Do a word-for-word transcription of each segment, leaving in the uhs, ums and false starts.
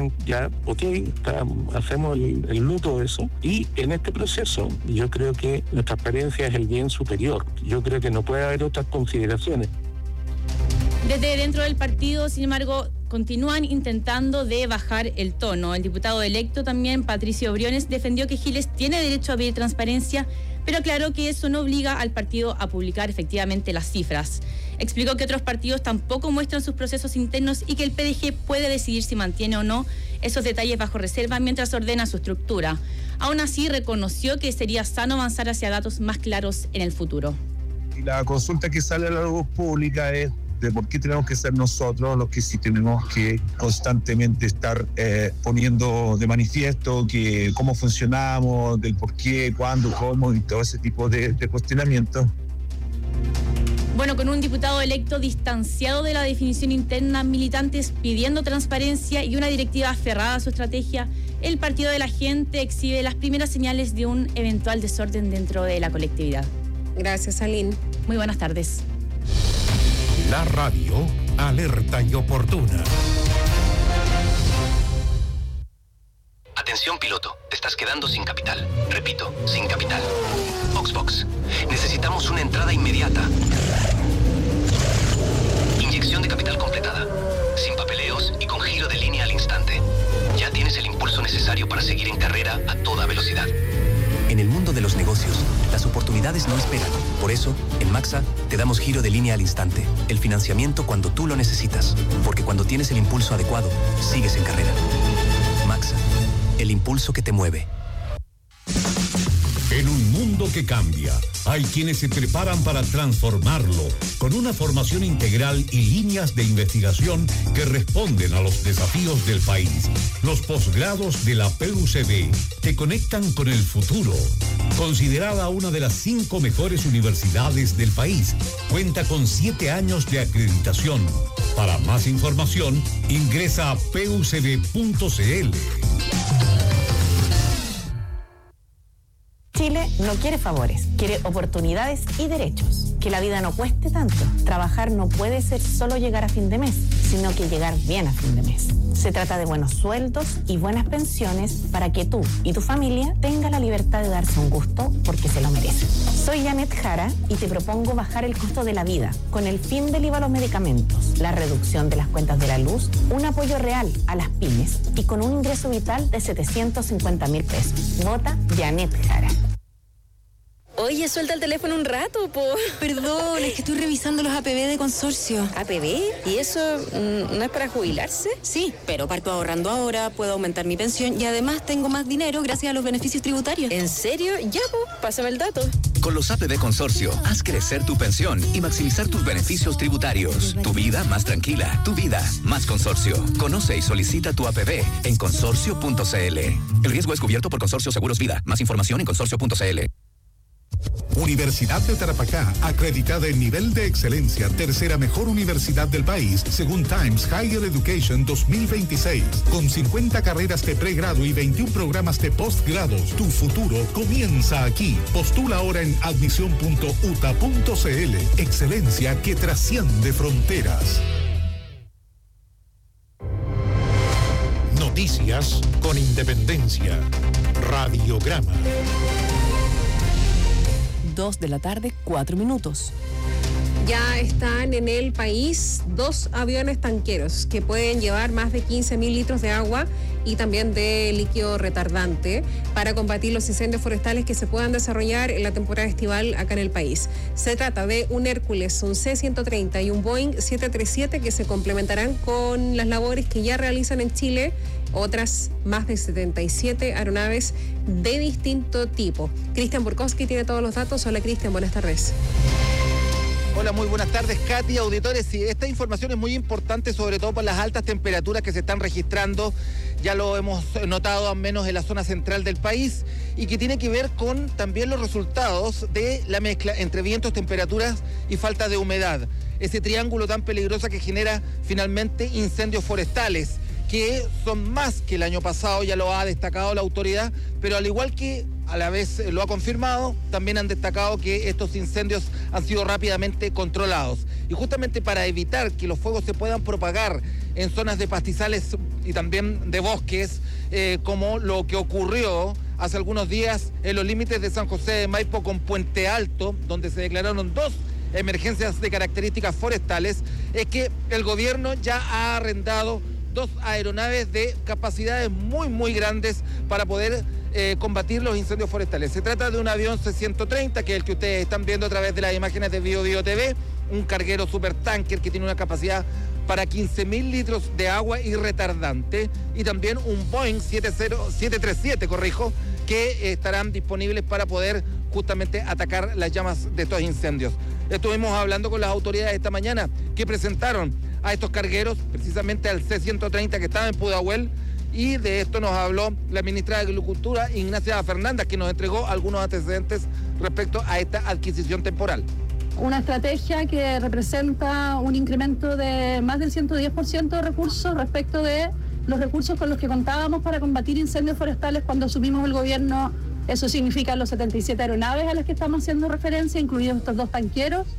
digan, ya, ok, está, hacemos el, el luto de eso. Y en este proceso yo creo que la transparencia es el bien superior. Yo creo que no puede haber otras consideraciones. Desde dentro del partido, sin embargo, continúan intentando de bajar el tono. El diputado electo también, Patricio Briones, defendió que Giles tiene derecho a pedir transparencia, pero aclaró que eso no obliga al partido a publicar efectivamente las cifras. Explicó que otros partidos tampoco muestran sus procesos internos y que el P D G puede decidir si mantiene o no esos detalles bajo reserva mientras ordena su estructura. Aún así, reconoció que sería sano avanzar hacia datos más claros en el futuro. Y la consulta que sale a la luz pública es de por qué tenemos que ser nosotros los que sí tenemos que constantemente estar eh, poniendo de manifiesto que cómo funcionamos, del por qué, cuándo, cómo y todo ese tipo de, de cuestionamientos. Bueno, con un diputado electo distanciado de la definición interna, militantes pidiendo transparencia y una directiva aferrada a su estrategia, el Partido de la Gente exhibe las primeras señales de un eventual desorden dentro de la colectividad. Gracias, Aline. Muy buenas tardes. La radio, alerta y oportuna. Atención piloto, te estás quedando sin capital. Repito, sin capital. Oxbox, necesitamos una entrada inmediata. Inyección de capital completada. Sin papeleos y con giro de línea al instante. Ya tienes el impulso necesario para seguir en carrera a toda velocidad. En el mundo de los negocios, las oportunidades no esperan. Por eso, en Maxa, te damos giro de línea al instante. El financiamiento cuando tú lo necesitas. Porque cuando tienes el impulso adecuado, sigues en carrera. Maxa, el impulso que te mueve. En un mundo que cambia, hay quienes se preparan para transformarlo con una formación integral y líneas de investigación que responden a los desafíos del país. Los posgrados de la P U C B te conectan con el futuro. Considerada una de las cinco mejores universidades del país, cuenta con siete años de acreditación. Para más información, ingresa a p u c b punto c l. Chile no quiere favores, quiere oportunidades y derechos. Que la vida no cueste tanto. Trabajar no puede ser solo llegar a fin de mes, sino que llegar bien a fin de mes. Se trata de buenos sueldos y buenas pensiones para que tú y tu familia tengan la libertad de darse un gusto porque se lo merecen. Soy Janet Jara y te propongo bajar el costo de la vida con el fin del I V A a los medicamentos, la reducción de las cuentas de la luz, un apoyo real a las pymes y con un ingreso vital de setecientos cincuenta mil pesos. Vota Janet Jara. Oye, suelta el teléfono un rato, po. Perdón, es que estoy revisando los A P B de consorcio. ¿A P B? ¿Y eso mm, no es para jubilarse? Sí, pero parto ahorrando ahora, puedo aumentar mi pensión y además tengo más dinero gracias a los beneficios tributarios. ¿En serio? Ya, po, pásame el dato. Con los A P B Consorcio, haz crecer tu pensión y maximizar tus beneficios tributarios. Tu vida más tranquila, tu vida más consorcio. Conoce y solicita tu A P B en consorcio punto c l. El riesgo es cubierto por Consorcio Seguros Vida. Más información en consorcio punto c l. Universidad de Tarapacá, acreditada en nivel de excelencia, tercera mejor universidad del país, según Times Higher Education dos mil veintiséis. Con cincuenta carreras de pregrado y veintiún programas de postgrados, tu futuro comienza aquí. Postula ahora en admisión punto u t a punto c l. Excelencia que trasciende fronteras. Noticias con independencia. Radiograma. Dos de la tarde, cuatro minutos. Ya están en el país dos aviones tanqueros que pueden llevar más de quince mil litros de agua y también de líquido retardante para combatir los incendios forestales que se puedan desarrollar en la temporada estival acá en el país. Se trata de un Hércules, un C ciento treinta y un Boeing siete treinta y siete que se complementarán con las labores que ya realizan en Chile otras más de setenta y siete aeronaves de distinto tipo. Cristian Burkowski tiene todos los datos. Hola Cristian, buenas tardes. Hola, muy buenas tardes, Katy, auditores. Sí, esta información es muy importante, sobre todo por las altas temperaturas que se están registrando, ya lo hemos notado al menos en la zona central del país, y que tiene que ver con también los resultados de la mezcla entre vientos, temperaturas y falta de humedad. Ese triángulo tan peligroso que genera finalmente incendios forestales. que son más que el año pasado, ya lo ha destacado la autoridad, pero al igual que a la vez lo ha confirmado, también han destacado que estos incendios han sido rápidamente controlados. Y justamente para evitar que los fuegos se puedan propagar en zonas de pastizales y también de bosques, eh, como lo que ocurrió hace algunos días en los límites de San José de Maipo con Puente Alto, donde se declararon dos emergencias de características forestales, es que el gobierno ya ha arrendado dos aeronaves de capacidades muy muy grandes para poder eh, combatir los incendios forestales. Se trata de un avión C ciento treinta, que es el que ustedes están viendo a través de las imágenes de Bio Bio T V, un carguero supertanker que tiene una capacidad para quince mil litros de agua y retardante, y también un Boeing siete treinta y siete, corrijo, que estarán disponibles para poder justamente atacar las llamas de estos incendios. Estuvimos hablando con las autoridades esta mañana que presentaron a estos cargueros, precisamente al C ciento treinta que estaba en Pudahuel, y de esto nos habló la ministra de Agricultura, Ignacia Fernández, que nos entregó algunos antecedentes respecto a esta adquisición temporal. Una estrategia que representa un incremento de más del ciento diez por ciento de recursos respecto de los recursos con los que contábamos para combatir incendios forestales cuando asumimos el gobierno. Eso significa los setenta y siete aeronaves a las que estamos haciendo referencia, incluidos estos dos tanqueros.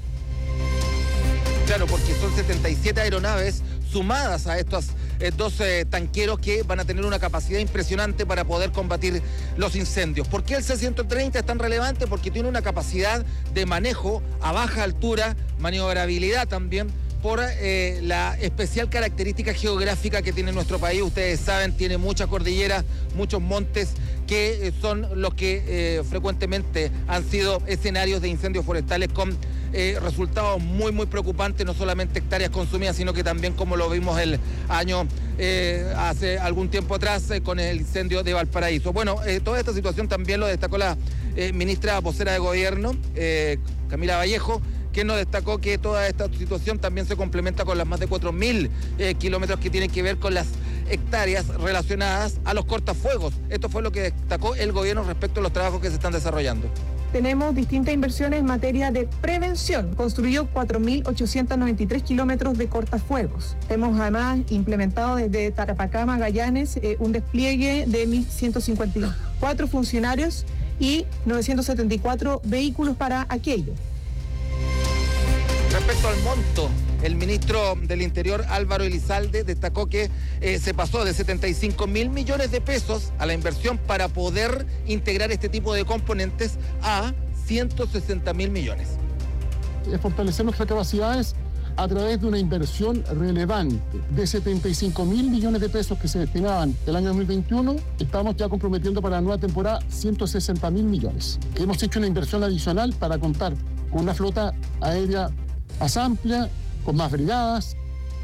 Claro, porque son setenta y siete aeronaves sumadas a estos eh, dos eh, tanqueros que van a tener una capacidad impresionante para poder combatir los incendios. ¿Por qué el C ciento treinta es tan relevante? Porque tiene una capacidad de manejo a baja altura, maniobrabilidad también, por eh, la especial característica geográfica que tiene nuestro país. Ustedes saben, tiene muchas cordilleras, muchos montes, que eh, son los que eh, frecuentemente han sido escenarios de incendios forestales con eh, resultados muy, muy preocupantes, no solamente hectáreas consumidas, sino que también, como lo vimos el año, eh, hace algún tiempo atrás, eh, con el incendio de Valparaíso. Bueno, eh, toda esta situación también lo destacó la eh, ministra vocera de Gobierno, eh, Camila Vallejo, que nos destacó que toda esta situación también se complementa con las más de cuatro mil eh, kilómetros que tienen que ver con las hectáreas relacionadas a los cortafuegos. Esto fue lo que destacó el gobierno respecto a los trabajos que se están desarrollando. Tenemos distintas inversiones en materia de prevención. Construyó cuatro mil ochocientos noventa y tres kilómetros de cortafuegos. Hemos además implementado desde Tarapacá, Magallanes, eh, un despliegue de mil ciento cincuenta y cuatro funcionarios y novecientos setenta y cuatro vehículos para aquello. Respecto al monto, el ministro del Interior, Álvaro Elizalde, destacó que eh, se pasó de setenta y cinco mil millones de pesos a la inversión para poder integrar este tipo de componentes a ciento sesenta mil millones. Es fortalecer nuestras capacidades a través de una inversión relevante de setenta y cinco mil millones de pesos que se destinaban el año dos mil veintiuno, estamos ya comprometiendo para la nueva temporada ciento sesenta mil millones. Hemos hecho una inversión adicional para contar con una flota aérea más amplia, con más brigadas.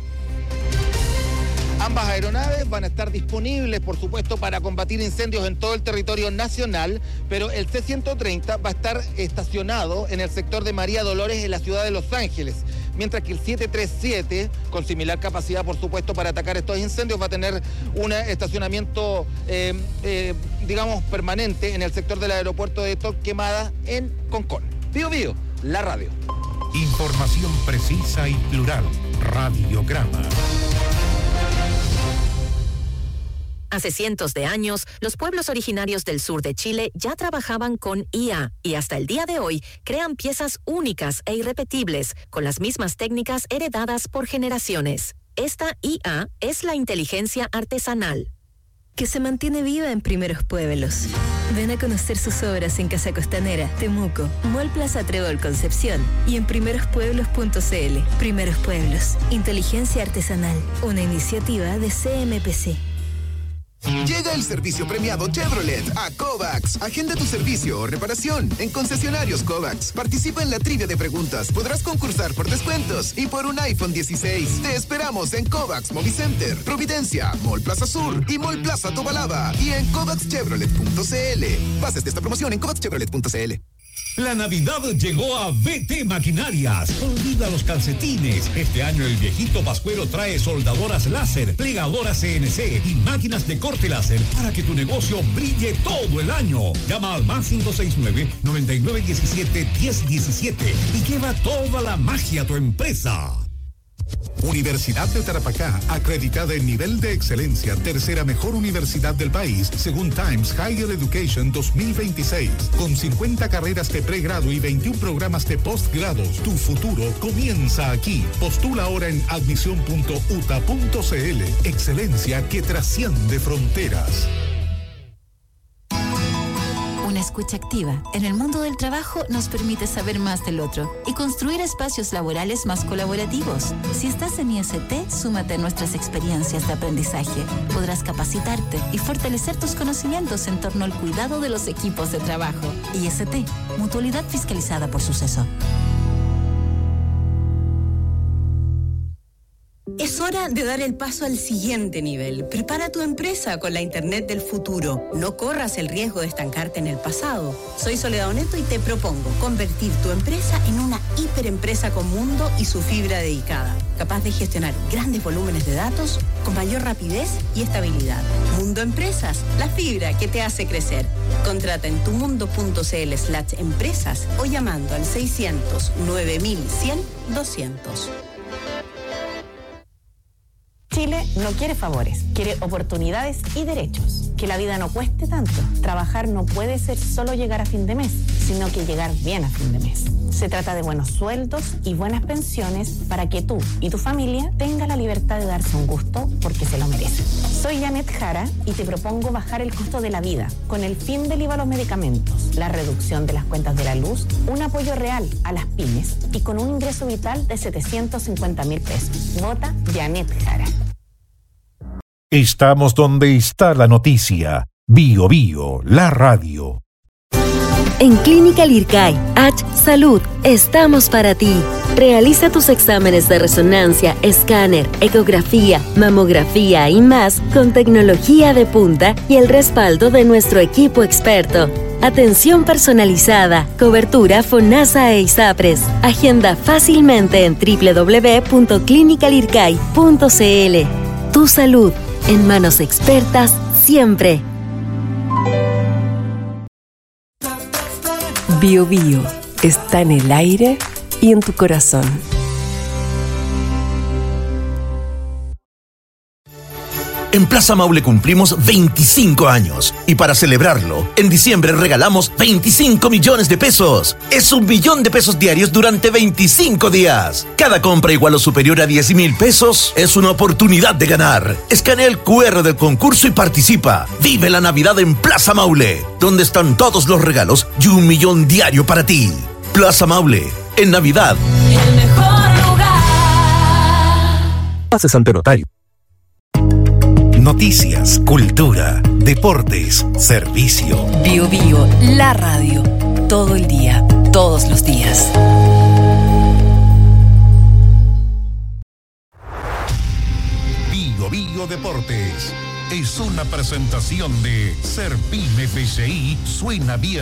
Ambas aeronaves van a estar disponibles, por supuesto, para combatir incendios en todo el territorio nacional, pero el C ciento treinta va a estar estacionado en el sector de María Dolores, en la ciudad de Los Ángeles, mientras que el siete treinta y siete, con similar capacidad, por supuesto, para atacar estos incendios, va a tener un estacionamiento, eh, eh, digamos, permanente en el sector del aeropuerto de Torquemada, en Concón. Bio Bio, la radio. Información precisa y plural. Radiograma. Hace cientos de años, los pueblos originarios del sur de Chile ya trabajaban con I A y hasta el día de hoy crean piezas únicas e irrepetibles con las mismas técnicas heredadas por generaciones. Esta I A es la inteligencia artesanal, que se mantiene viva en Primeros Pueblos. Ven a conocer sus obras en Casa Costanera, Temuco, Mall Plaza Trébol Concepción y en primeros pueblos punto c l. Primeros Pueblos, inteligencia artesanal, una iniciativa de C M P C. Llega el servicio premiado Chevrolet a Kovacs. Agenda tu servicio o reparación en concesionarios Kovacs. Participa en la trivia de preguntas. Podrás concursar por descuentos y por un iPhone dieciséis. Te esperamos en Kovacs Movicenter, Providencia, Mall Plaza Sur y Mall Plaza Tobalaba. Y en kovacs chevrolet punto c l. Bases de esta promoción en kovacs chevrolet punto c l. La Navidad llegó a B T Maquinarias. Olvida los calcetines. Este año el viejito Pascuero trae soldadoras láser, plegadoras C N C y máquinas de corte láser para que tu negocio brille todo el año. Llama al más cinco seis nueve, noventa y nueve diecisiete, diez diecisiete y lleva toda la magia a tu empresa. Universidad de Tarapacá, acreditada en nivel de excelencia, tercera mejor universidad del país, según Times Higher Education dos mil veintiséis, con cincuenta carreras de pregrado y veintiún programas de postgrados. Tu futuro comienza aquí. Postula ahora en admisión punto u t a punto c l. Excelencia que trasciende fronteras. Una escucha activa en el mundo del trabajo nos permite saber más del otro y construir espacios laborales más colaborativos. Si estás en I S T, súmate a nuestras experiencias de aprendizaje. Podrás capacitarte y fortalecer tus conocimientos en torno al cuidado de los equipos de trabajo. I S T, mutualidad fiscalizada por Suceso. Es hora de dar el paso al siguiente nivel. Prepara tu empresa con la Internet del futuro. No corras el riesgo de estancarte en el pasado. Soy Soledad Oneto y te propongo convertir tu empresa en una hiperempresa con mundo y su fibra dedicada, capaz de gestionar grandes volúmenes de datos con mayor rapidez y estabilidad. Mundo Empresas, la fibra que te hace crecer. Contrata en tumundo.cl slash empresas o llamando al seiscientos nueve mil cien doscientos. Chile no quiere favores, quiere oportunidades y derechos. Que la vida no cueste tanto. Trabajar no puede ser solo llegar a fin de mes, sino que llegar bien a fin de mes. Se trata de buenos sueldos y buenas pensiones para que tú y tu familia tengan la libertad de darse un gusto porque se lo merecen. Soy Janet Jara y te propongo bajar el costo de la vida con el fin del I V A a los medicamentos, la reducción de las cuentas de la luz, un apoyo real a las pymes y con un ingreso vital de setecientos cincuenta mil pesos. Vota Janet Jara. Estamos donde está la noticia. Bio Bio, la radio. En Clínica Lircay, H Salud, estamos para ti. Realiza tus exámenes de resonancia, escáner, ecografía, mamografía y más con tecnología de punta y el respaldo de nuestro equipo experto. Atención personalizada, cobertura FONASA e ISAPRES. Agenda fácilmente en doble u doble u doble u punto clínica lircay punto c l. Tu salud, en manos expertas, siempre. Bio Bio está en el aire y en tu corazón. En Plaza Maule cumplimos veinticinco años y para celebrarlo, en diciembre regalamos veinticinco millones de pesos. Es un millón de pesos diarios durante veinticinco días. Cada compra igual o superior a diez mil pesos es una oportunidad de ganar. Escanea el cu erre del concurso y participa. Vive la Navidad en Plaza Maule, donde están todos los regalos y un millón diario para ti. Plaza Maule, en Navidad. El mejor lugar. Pases ante notario. Noticias, cultura, deportes, servicio. Bio Bio, la radio. Todo el día, todos los días. Bio Bio Deportes es una presentación de Serpime F C I Suena Bien.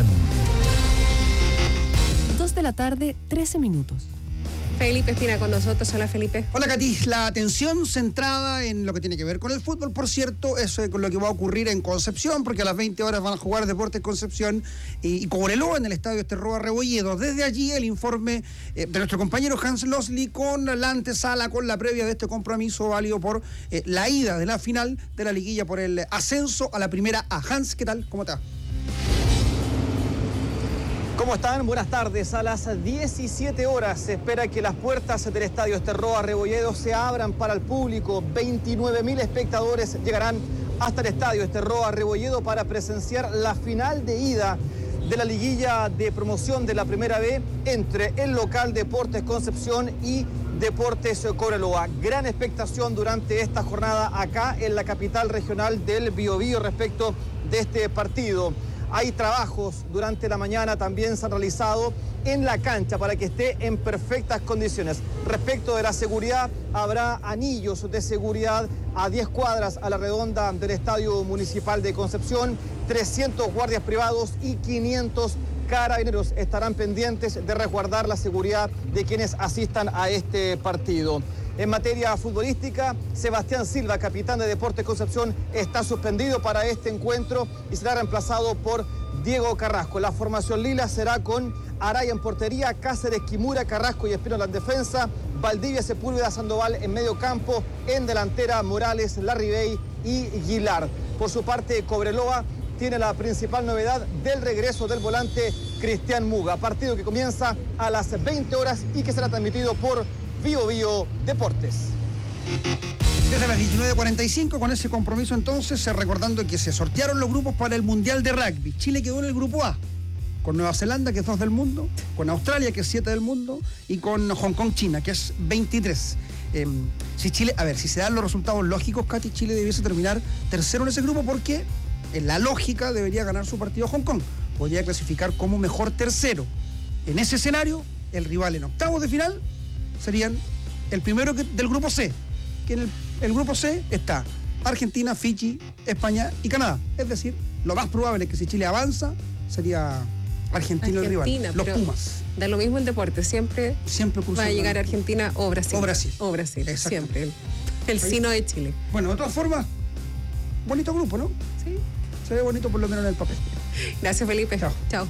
Dos de la tarde, trece minutos. Felipe Espina con nosotros. Hola, Felipe. Hola, Katy. La atención centrada en lo que tiene que ver con el fútbol, por cierto, es con lo que va a ocurrir en Concepción, porque a las veinte horas van a jugar Deportes Concepción y, y Cobreloa en el estadio Esterroa Rebolledo. Desde allí el informe eh, de nuestro compañero Hans Losli con la antesala, con la previa de este compromiso válido por eh, la ida de la final de la liguilla por el ascenso a la primera A. Hans, ¿qué tal? ¿Cómo está? ¿Cómo están? Buenas tardes. A las diecisiete horas se espera que las puertas del estadio Esterroa Rebolledo se abran para el público. veintinueve mil espectadores llegarán hasta el estadio Esterroa Rebolledo para presenciar la final de ida de la liguilla de promoción de la Primera B entre el local Deportes Concepción y Deportes Cobreloa. Gran expectación durante esta jornada acá en la capital regional del Biobío respecto de este partido. Hay trabajos durante la mañana, también se han realizado en la cancha para que esté en perfectas condiciones. Respecto de la seguridad, habrá anillos de seguridad a diez cuadras a la redonda del Estadio Municipal de Concepción, trescientos guardias privados y quinientos carabineros estarán pendientes de resguardar la seguridad de quienes asistan a este partido. En materia futbolística, Sebastián Silva, capitán de Deportes Concepción, está suspendido para este encuentro y será reemplazado por Diego Carrasco. La formación lila será con Araya en portería, Cáceres, Kimura, Carrasco y Espino en defensa, Valdivia, Sepúlveda, Sandoval en medio campo, en delantera Morales, Larribey y Guilar. Por su parte, Cobreloa tiene la principal novedad del regreso del volante Cristian Muga, partido que comienza a las veinte horas y que será transmitido por Bio Bio Deportes. Desde las diecinueve cuarenta y cinco, con ese compromiso entonces, recordando que se sortearon los grupos para el Mundial de Rugby. Chile quedó en el grupo A, con Nueva Zelanda, que es dos del mundo, con Australia, que es siete del mundo, y con Hong Kong, China, que es veintitrés. Eh, si Chile, a ver, si se dan los resultados lógicos, Katy, Chile debiese terminar tercero en ese grupo porque en la lógica debería ganar su partido Hong Kong. Podría clasificar como mejor tercero. En ese escenario, el rival en octavos de final serían el primero que, del grupo C, que en el, el grupo C está Argentina, Fiji, España y Canadá. Es decir, lo más probable es que si Chile avanza, sería Argentina, Argentina el rival, los Pumas. Da lo mismo el deporte, siempre, siempre va a llegar Argentina o Brasil. O Brasil. O Brasil, siempre. El, el sino de Chile. Bueno, de todas formas, bonito grupo, ¿no? Sí. Se ve bonito por lo menos en el papel. Gracias, Felipe. Chao. Chao.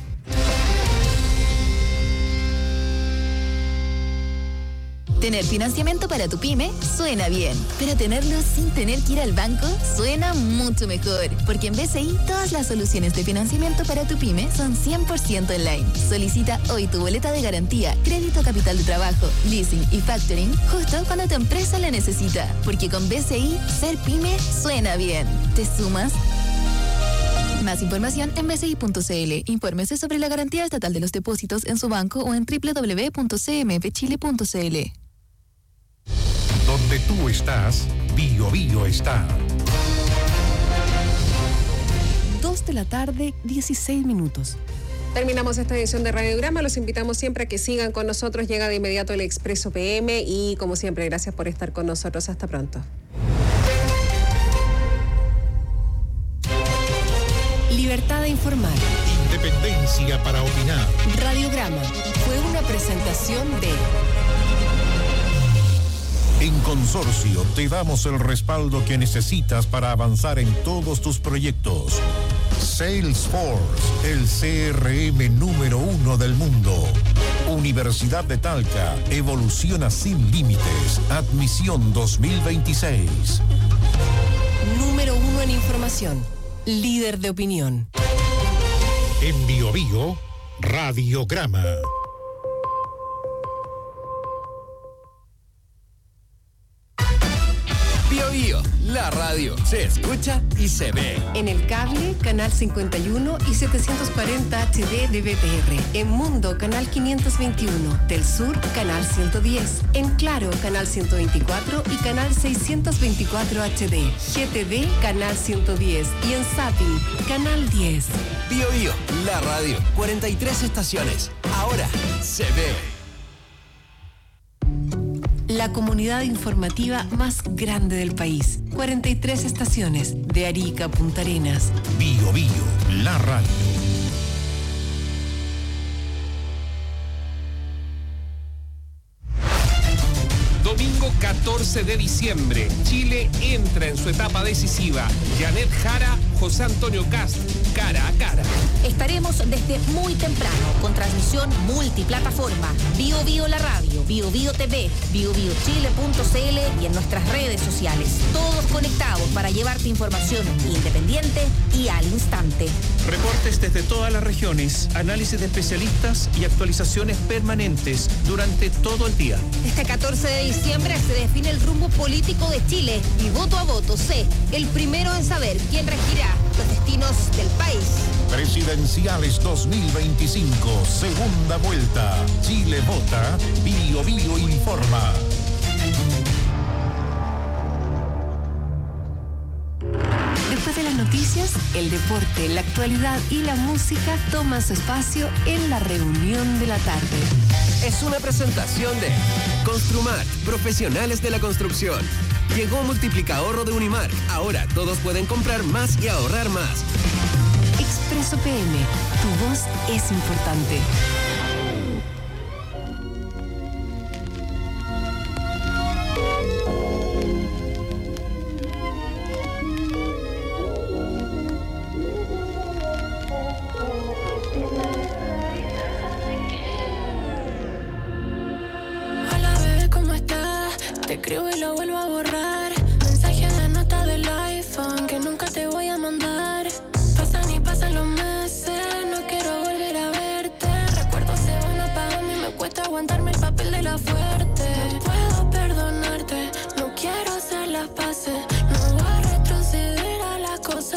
Tener financiamiento para tu pyme suena bien, pero tenerlo sin tener que ir al banco suena mucho mejor, porque en B C I todas las soluciones de financiamiento para tu pyme son cien por ciento online. Solicita hoy tu boleta de garantía, crédito capital de trabajo, leasing y factoring justo cuando tu empresa la necesita, porque con B C I ser pyme suena bien. ¿Te sumas? Más información en b c i punto c l. Infórmese sobre la garantía estatal de los depósitos en su banco o en doble u doble u doble u punto c m f chile punto c l. Donde tú estás, Bio Bio está. Dos de la tarde, dieciséis minutos. Terminamos esta edición de Radiograma. Los invitamos siempre a que sigan con nosotros. Llega de inmediato el Expreso P M y, como siempre, gracias por estar con nosotros. Hasta pronto. Libertad de informar. Independencia para opinar. Radiograma fue una presentación de... En Consorcio te damos el respaldo que necesitas para avanzar en todos tus proyectos. Salesforce, el C R M número uno del mundo. Universidad de Talca, evoluciona sin límites. Admisión dos mil veintiséis. Número uno en información. Líder de opinión. En Bio Bio, Radiograma. Bio Bio, la radio se escucha y se ve. En el cable, canal cincuenta y uno y setecientos cuarenta H D de B T R. En Mundo, canal quinientos veintiuno. Del Sur, canal ciento diez. En Claro, canal ciento veinticuatro y canal seiscientos veinticuatro H D. G T D, canal ciento diez. Y en Zapping, canal diez. Bio Bio, la radio, cuarenta y tres estaciones. Ahora se ve. La comunidad informativa más grande del país. cuarenta y tres estaciones, de Arica a Punta Arenas. Bio Bio, la radio. Domingo catorce de diciembre, Chile entra en su etapa decisiva. Janet Jara, José Antonio Cast, cara a cara. Estaremos desde muy temprano, con transmisión multiplataforma. Bio Bio la radio, Bio Bio T V, bio bio chile punto c l y en nuestras redes sociales. Todos conectados para llevarte información independiente y al instante. Reportes desde todas las regiones, análisis de especialistas y actualizaciones permanentes durante todo el día. Este catorce de diciembre se define el rumbo político de Chile y voto a voto sé, el primero en saber quién regirá los destinos del país. Presidenciales dos mil veinticinco, segunda vuelta. Chile vota, Bio Bio informa. Después de las noticias, el deporte, la actualidad y la música toman su espacio en la reunión de la tarde. Es una presentación de Construmat, profesionales de la construcción. Llegó multiplicador de Unimark. Ahora todos pueden comprar más y ahorrar más. Expreso P M, tu voz es importante.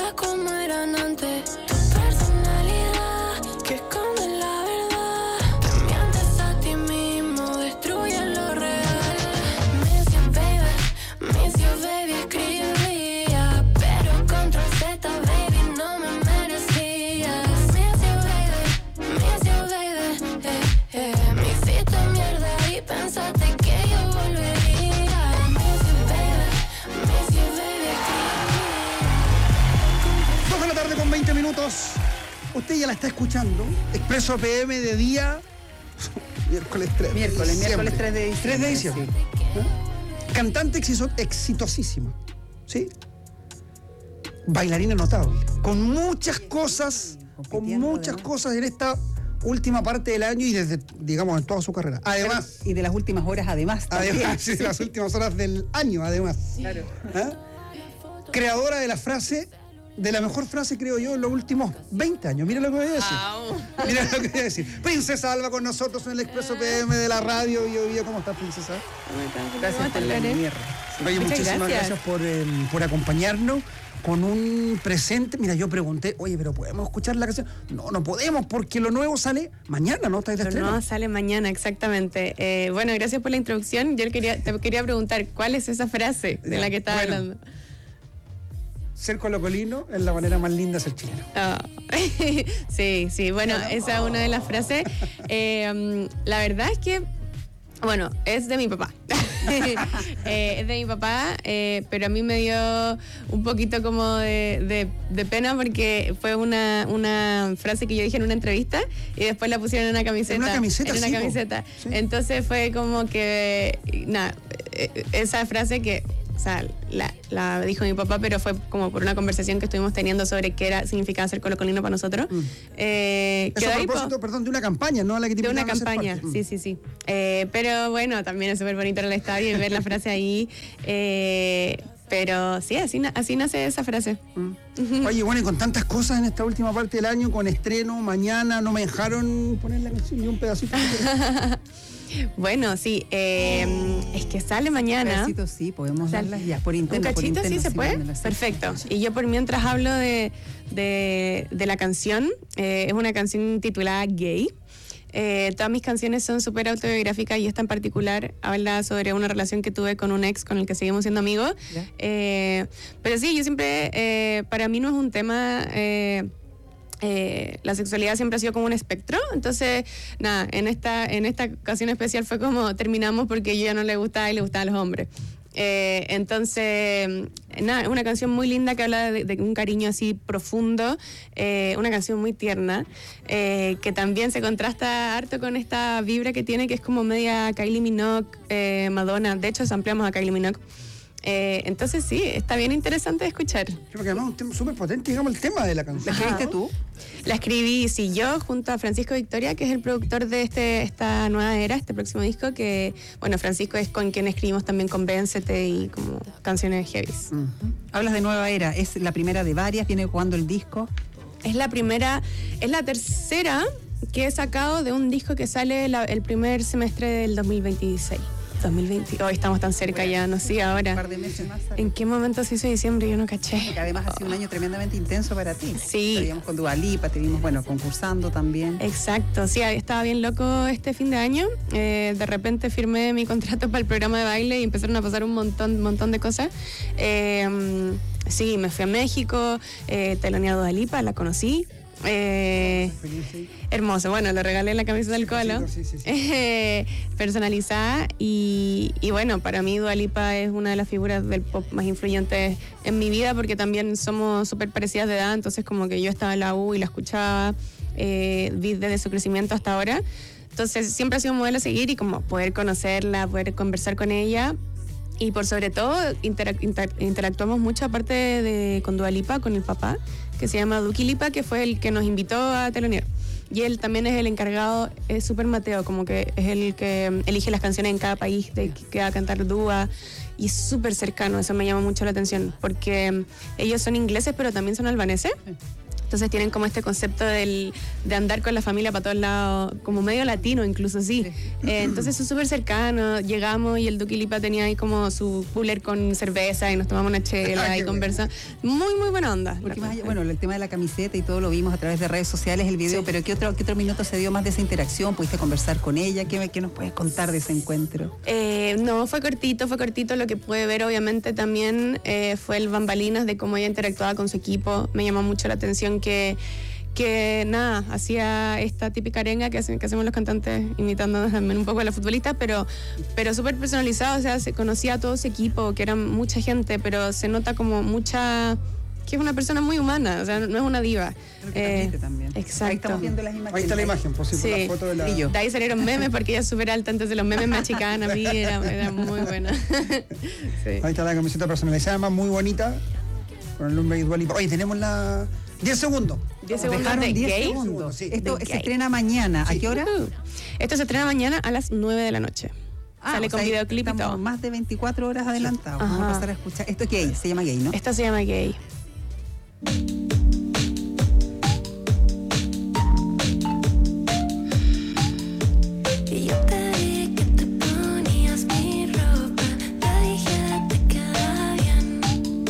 cosas como eran antes. Tu personalidad que esconde la verdad. Te mientes a ti mismo, destruye lo real. Miss you, baby, miss you, baby, escribía. Pero control Z, baby, no me merecías. Miss you, baby, miss you, baby, eh, eh. Me hiciste mierda y pensaste que yo volvería. Miss you, baby, miss you, baby, escribía. dos de la tarde con veinte minutos. Usted ya la está escuchando. Expreso P M de día. Miércoles tres. Miércoles, miércoles tres de diciembre. tres de diciembre. ¿Eh? Cantante exito- exitosísima. ¿Sí? Bailarina notable. Con muchas cosas, con muchas además. cosas en esta última parte del año y desde, digamos, en toda su carrera. Además. Y de las últimas horas, además. También. Además, sí, de las últimas horas del año, además. Claro. ¿Eh? Creadora de la frase, de la mejor frase, creo yo, en los últimos veinte años. Mira lo que voy a decir. Mira lo que voy a decir. Princesa Alba con nosotros en el Expreso P M de la radio. Bio Bio, ¿cómo estás, Princesa? Gracias por la mierda. Oye, Muchas muchísimas gracias, gracias por, eh, por acompañarnos con un presente. Mira, yo pregunté, oye, pero ¿podemos escuchar la canción? No, no podemos, porque lo nuevo sale mañana, ¿no? ¿Estáis de Pero estreno? no, sale mañana, exactamente. Eh, bueno, gracias por la introducción. Yo quería, te quería preguntar, ¿cuál es esa frase de Ya, la que estás bueno. hablando? Ser colocolino es la manera más linda de ser chileno. Ah, sí, sí, bueno, esa es una de las frases. Eh, um, la verdad es que, bueno, es de mi papá. eh, es de mi papá, eh, pero a mí me dio un poquito como de, de, de pena porque fue una, una frase que yo dije en una entrevista y después la pusieron en una camiseta. En una camiseta, En una sí, po. camiseta. Sí. Entonces fue como que, nada, eh, esa frase que... O sea, la, la dijo mi papá, pero fue como por una conversación que estuvimos teniendo sobre qué era, significaba ser colocolino para nosotros. Mm. Eh, Eso quedó a ahí, po. propósito, perdón, de una campaña, ¿no? A la que te De una invitaron a ser campaña, parte. Mm. sí, sí, sí. Eh, pero bueno, también es súper bonito en el estadio y ver la frase ahí. Eh, pero sí, así, na- así nace esa frase. Mm. Oye, bueno, y con tantas cosas en esta última parte del año, con estreno mañana, no me dejaron poner la canción ni un pedacito. Bueno, sí, eh, es que sale mañana. Pedacitos sí, podemos Sale. darlas ya por ¿Un interno. por cachito interno, sí se puede? mándalas, sí. Perfecto. Y yo por mientras hablo de, de, de la canción, eh, es una canción titulada Gay. Eh, todas mis canciones son súper autobiográficas y esta en particular habla sobre una relación que tuve con un ex con el que seguimos siendo amigos. Eh, pero sí, yo siempre, eh, para mí no es un tema... Eh, Eh, la sexualidad siempre ha sido como un espectro, entonces nada, en esta, en esta ocasión especial fue como terminamos porque yo ya no le gustaba y le gustaban los hombres. Eh, entonces, nada, es una canción muy linda que habla de, de un cariño así profundo, eh, una canción muy tierna, eh, que también se contrasta harto con esta vibra que tiene, que es como media Kylie Minogue, eh, Madonna. De hecho, ampliamos a Kylie Minogue. Eh, entonces sí, está bien interesante de escuchar. Creo que además es un tema súper potente, digamos, el tema de la canción. ¿La escribiste tú? La escribí, sí, yo junto a Francisco Victoria, que es el productor de este esta nueva era, este próximo disco, que, bueno, Francisco es con quien escribimos también Convéncete y como canciones heavies. Uh-huh. Hablas de nueva era, ¿es la primera de varias? ¿Viene jugando el disco? Es la primera, es la tercera que he sacado de un disco que sale la- el primer semestre del dos mil veintiséis. dos mil veinte. Hoy estamos tan cerca ya, no sé ahora. Un par de meses más. ¿sabes? ¿En qué momento se hizo diciembre? Yo no caché. Porque además ha sido un año tremendamente intenso para ti. Sí. Te vimos con Dua Lipa, te vimos, bueno, concursando también. Exacto, sí, estaba bien loco este fin de año. Eh, de repente firmé mi contrato para el programa de baile y empezaron a pasar un montón, montón de cosas. Eh, sí, me fui a México, eh, teloneé a Dua Lipa, la conocí. Eh, hermoso, bueno, le regalé la camiseta del Colo, Sí, sí, sí. eh, personalizada y, y bueno, para mí Dua Lipa es una de las figuras del pop más influyentes en mi vida porque también somos súper parecidas de edad, entonces como que yo estaba en la U y la escuchaba, eh, vi desde su crecimiento hasta ahora, entonces siempre ha sido un modelo a seguir y como poder conocerla, poder conversar con ella. Y por sobre todo, interac- inter- interactuamos mucho, aparte de, de con Dua Lipa, con el papá, que se llama Duki Lipa, que fue el que nos invitó a telonear. Y él también es el encargado, es súper Mateo, como que es el que elige las canciones en cada país de que, que va a cantar Dua. Y es súper cercano, eso me llama mucho la atención, porque ellos son ingleses, pero también son albaneses. Entonces tienen como este concepto del, de andar con la familia para todos lados, como medio latino incluso, sí. sí. Eh, entonces son súper cercanos, llegamos y el Duki Lipa tenía ahí como su cooler con cerveza y nos tomamos una chela y conversamos. Muy, muy buena onda. Porque más allá, bueno, el tema de la camiseta y todo lo vimos a través de redes sociales, el video, sí. pero ¿qué otro, ¿qué otro minuto se dio más de esa interacción? ¿Pudiste conversar con ella? ¿Qué, qué nos puedes contar de ese encuentro? Eh, no, fue cortito, fue cortito. Lo que pude ver obviamente también eh, fue el bambalinas de cómo ella interactuaba con su equipo. Me llamó mucho la atención que, que nada, hacía esta típica arenga que, hacen, que hacemos los cantantes imitando también un poco a la futbolista, pero, pero súper personalizado, o sea, se conocía a todo ese equipo, que eran mucha gente, pero se nota como mucha... que es una persona muy humana, o sea, no es una diva. Eh, también. Exacto. Ahí estamos viendo las imágenes. Ahí está la imagen, pues sí, sí. por la foto de la... De ahí salieron memes porque ella es súper alta, entonces los memes me achicaban a mí, era, era muy buena. Sí. Ahí está la camiseta personalizada, además muy bonita, con el nombre igual. Oye, tenemos la... diez segundos. diez segundos de diez gay. segundos. Sí. Esto de se gay. estrena mañana. ¿A Sí. qué hora? Uh-huh. Esto se estrena mañana a las nueve de la noche. Ah, Sale o con sea, videoclip y estamos todo. más de veinticuatro horas adelantados. Ajá. Vamos a pasar a escuchar. Esto es gay, se llama gay, ¿no? Esta se llama Gay. Y yo te dije que te ponías mi ropa, te dije te queda bien.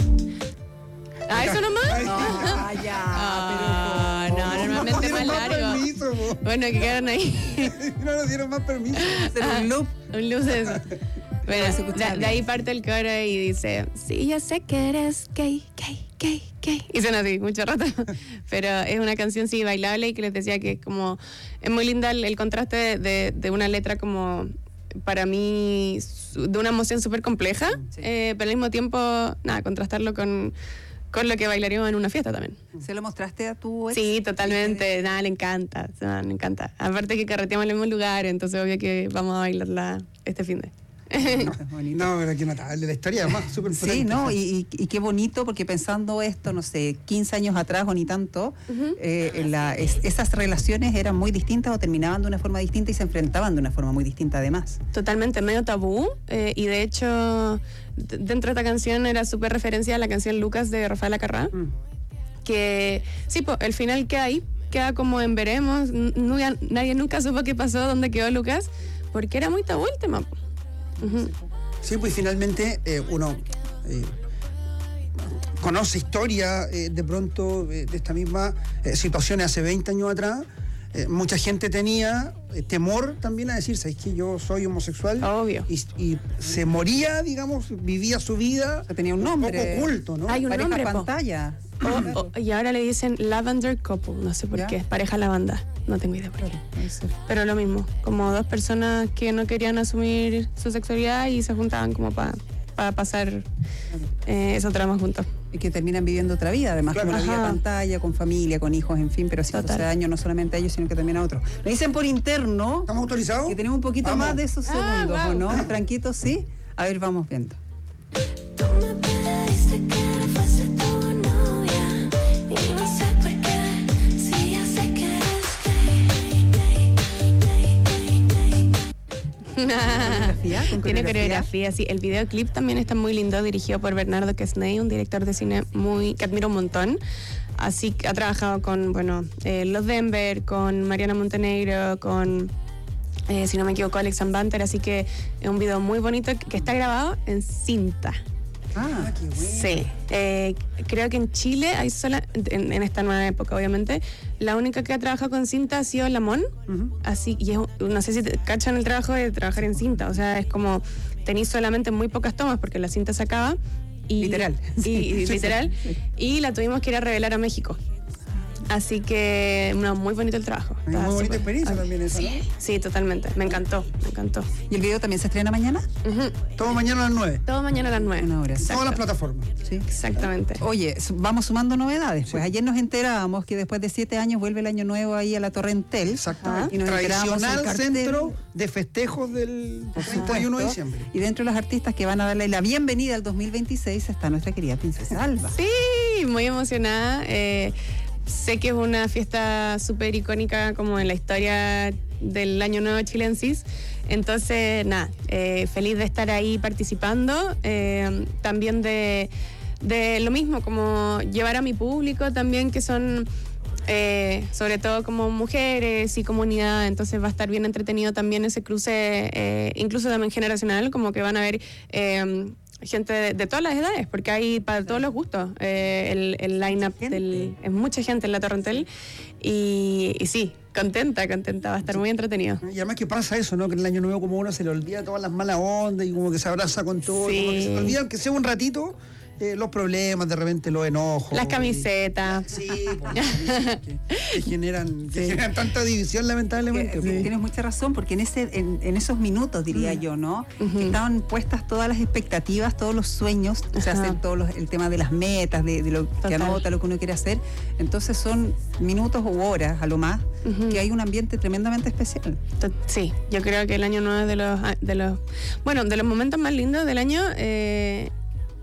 ¿Ah, eso nomás? Ah, ya. Ah, pero no, normalmente no más dieron largo. permiso, po. Bueno, que quedaron ahí. No nos dieron más permiso. Hacer un loop. Un luz de eso. Bueno, se escucha de, de bien. ahí parte el coro y dice, sí, ya sé que eres gay, gay, gay, gay. Y suena así, mucho rato. Pero es una canción, sí, bailable y que les decía que como es muy linda el, el contraste de, de, de una letra como, para mí, su- de una emoción súper compleja, Sí. eh, pero al mismo tiempo, nada, contrastarlo con, con lo que bailaríamos en una fiesta también. ¿Se lo mostraste a tu ex? Sí, totalmente, nada, le encanta, nada, le encanta. Aparte que carreteamos en el mismo lugar, entonces obvio que vamos a bailarla este fin de. No, es bonito. No, pero qué notable la historia, además, súper Sí, potente. ¿no? Y, y, y qué bonito, porque pensando esto, no sé, quince años atrás o ni tanto, eh, la- es- esas relaciones eran muy distintas o terminaban de una forma distinta y se enfrentaban de una forma muy distinta además. Totalmente, medio tabú. eh, y de hecho, d- dentro de esta canción era súper referencia a la canción Lucas de Rafael Acarrá. Que sí, pues el final queda ahí, queda como en veremos. N- nunca- nadie nunca supo qué pasó, dónde quedó Lucas, porque era muy tabú el tema. po. Ujú. Sí, pues finalmente eh, uno eh, conoce historia eh, de pronto eh, de esta misma eh, situación hace veinte años atrás. Eh, mucha gente tenía eh, temor también a decir, ¿sabes que yo soy homosexual? Obvio. Y, y se moría, digamos, vivía su vida. O tenía un nombre. poco oculto, ¿no? Hay un Pareja nombre, po. pantalla. O- o- y ahora le dicen Lavender Couple, no sé por ¿Ya? qué, pareja lavanda, no tengo idea por qué. Eso. Pero lo mismo, como dos personas que no querían asumir su sexualidad y se juntaban como para pasar eh, esos dramas juntos. Y que terminan viviendo otra vida, además, Claro. como una vida Ajá. pantalla, con familia, con hijos, en fin, pero haciéndose Total. daño no solamente a ellos, sino que también a otros. Me dicen por interno ¿Estamos autorizados? que tenemos un poquito Vamos. más de esos Ah, segundos, wow. ¿o no? Tranquitos, sí. A ver, vamos viendo. Tú me pediste que fuese tu novia y no sé por qué, si ya sé que eres gay, gay, gay, gay, gay. ¿Coreografía? ¿Con Tiene coreografía? coreografía, sí. El videoclip también está muy lindo, dirigido por Bernardo Quesney, un director de cine muy que admiro un montón. Así que ha trabajado con, bueno, eh, Los Denver, con Mariana Montenegro, con, eh, si no me equivoco, Alex Banter. Así que es un video muy bonito que está grabado en cinta. Ah, qué bueno. Sí, eh, creo que en Chile hay sola, en, en esta nueva época obviamente, la única que ha trabajado con cinta ha sido Lamón, así, y es un- no sé si te cachan el trabajo de trabajar en cinta, o sea, es como tenéis solamente muy pocas tomas porque la cinta se acaba. Y, Literal. Y, Sí, y sí, literal. sí. Y la tuvimos que ir a revelar a México. Así que, no, muy bonito el trabajo. Muy Está bonita súper- experiencia también esa, Sí, ¿no? sí, totalmente. Me encantó, me encantó. ¿Y el video también se estrena mañana? Ujú. Todo mañana a las nueve. Todo mañana a las nueve. Una hora. Todas las plataformas. Sí. Exactamente. Oye, su- vamos sumando novedades. Pues ayer nos enterábamos que después de siete años vuelve el año nuevo ahí a la Torre Entel. Exactamente. Y nos enterábamos el Tradicional cartel. centro de festejos del treinta y uno de diciembre. Y dentro de los artistas que van a darle la bienvenida al dos mil veintiséis está nuestra querida Princesa Alba. Sí, muy emocionada. Eh, sé que es una fiesta súper icónica como en la historia del Año Nuevo chilensis. Entonces, nada, eh, feliz de estar ahí participando. Eh, también de, de lo mismo, como llevar a mi público también, que son eh, sobre todo como mujeres y comunidad, entonces va a estar bien entretenido también ese cruce, eh, incluso también generacional, como que van a ver eh, gente de, de todas las edades, porque hay para todos los gustos. Eh, el el line-up del, es mucha gente en la Torrentel y, y sí, contenta, contenta, va a estar muy entretenido. Y además que pasa eso, ¿no? Que en el año nuevo como uno se le olvida todas las malas ondas y como que se abraza con todo, Sí. como que se le olvida, aunque sea un ratito, eh, los problemas, de repente los enojos. Las camisetas. Sí, que, que generan, que generan tanta división, lamentablemente. Que, que tienes mucha razón, porque en ese en, en esos minutos, diría Mm. yo, ¿no? Que estaban puestas todas las expectativas, todos los sueños, o sea, Ajá. hacer todo los- el tema de las metas, de, de lo que Total. anota, lo que uno quiere hacer. Entonces son minutos u horas, a lo más, Ujú. que hay un ambiente tremendamente especial. To- Sí, yo creo que el año nuevo es de los, de los, bueno, de los momentos más lindos del año. eh,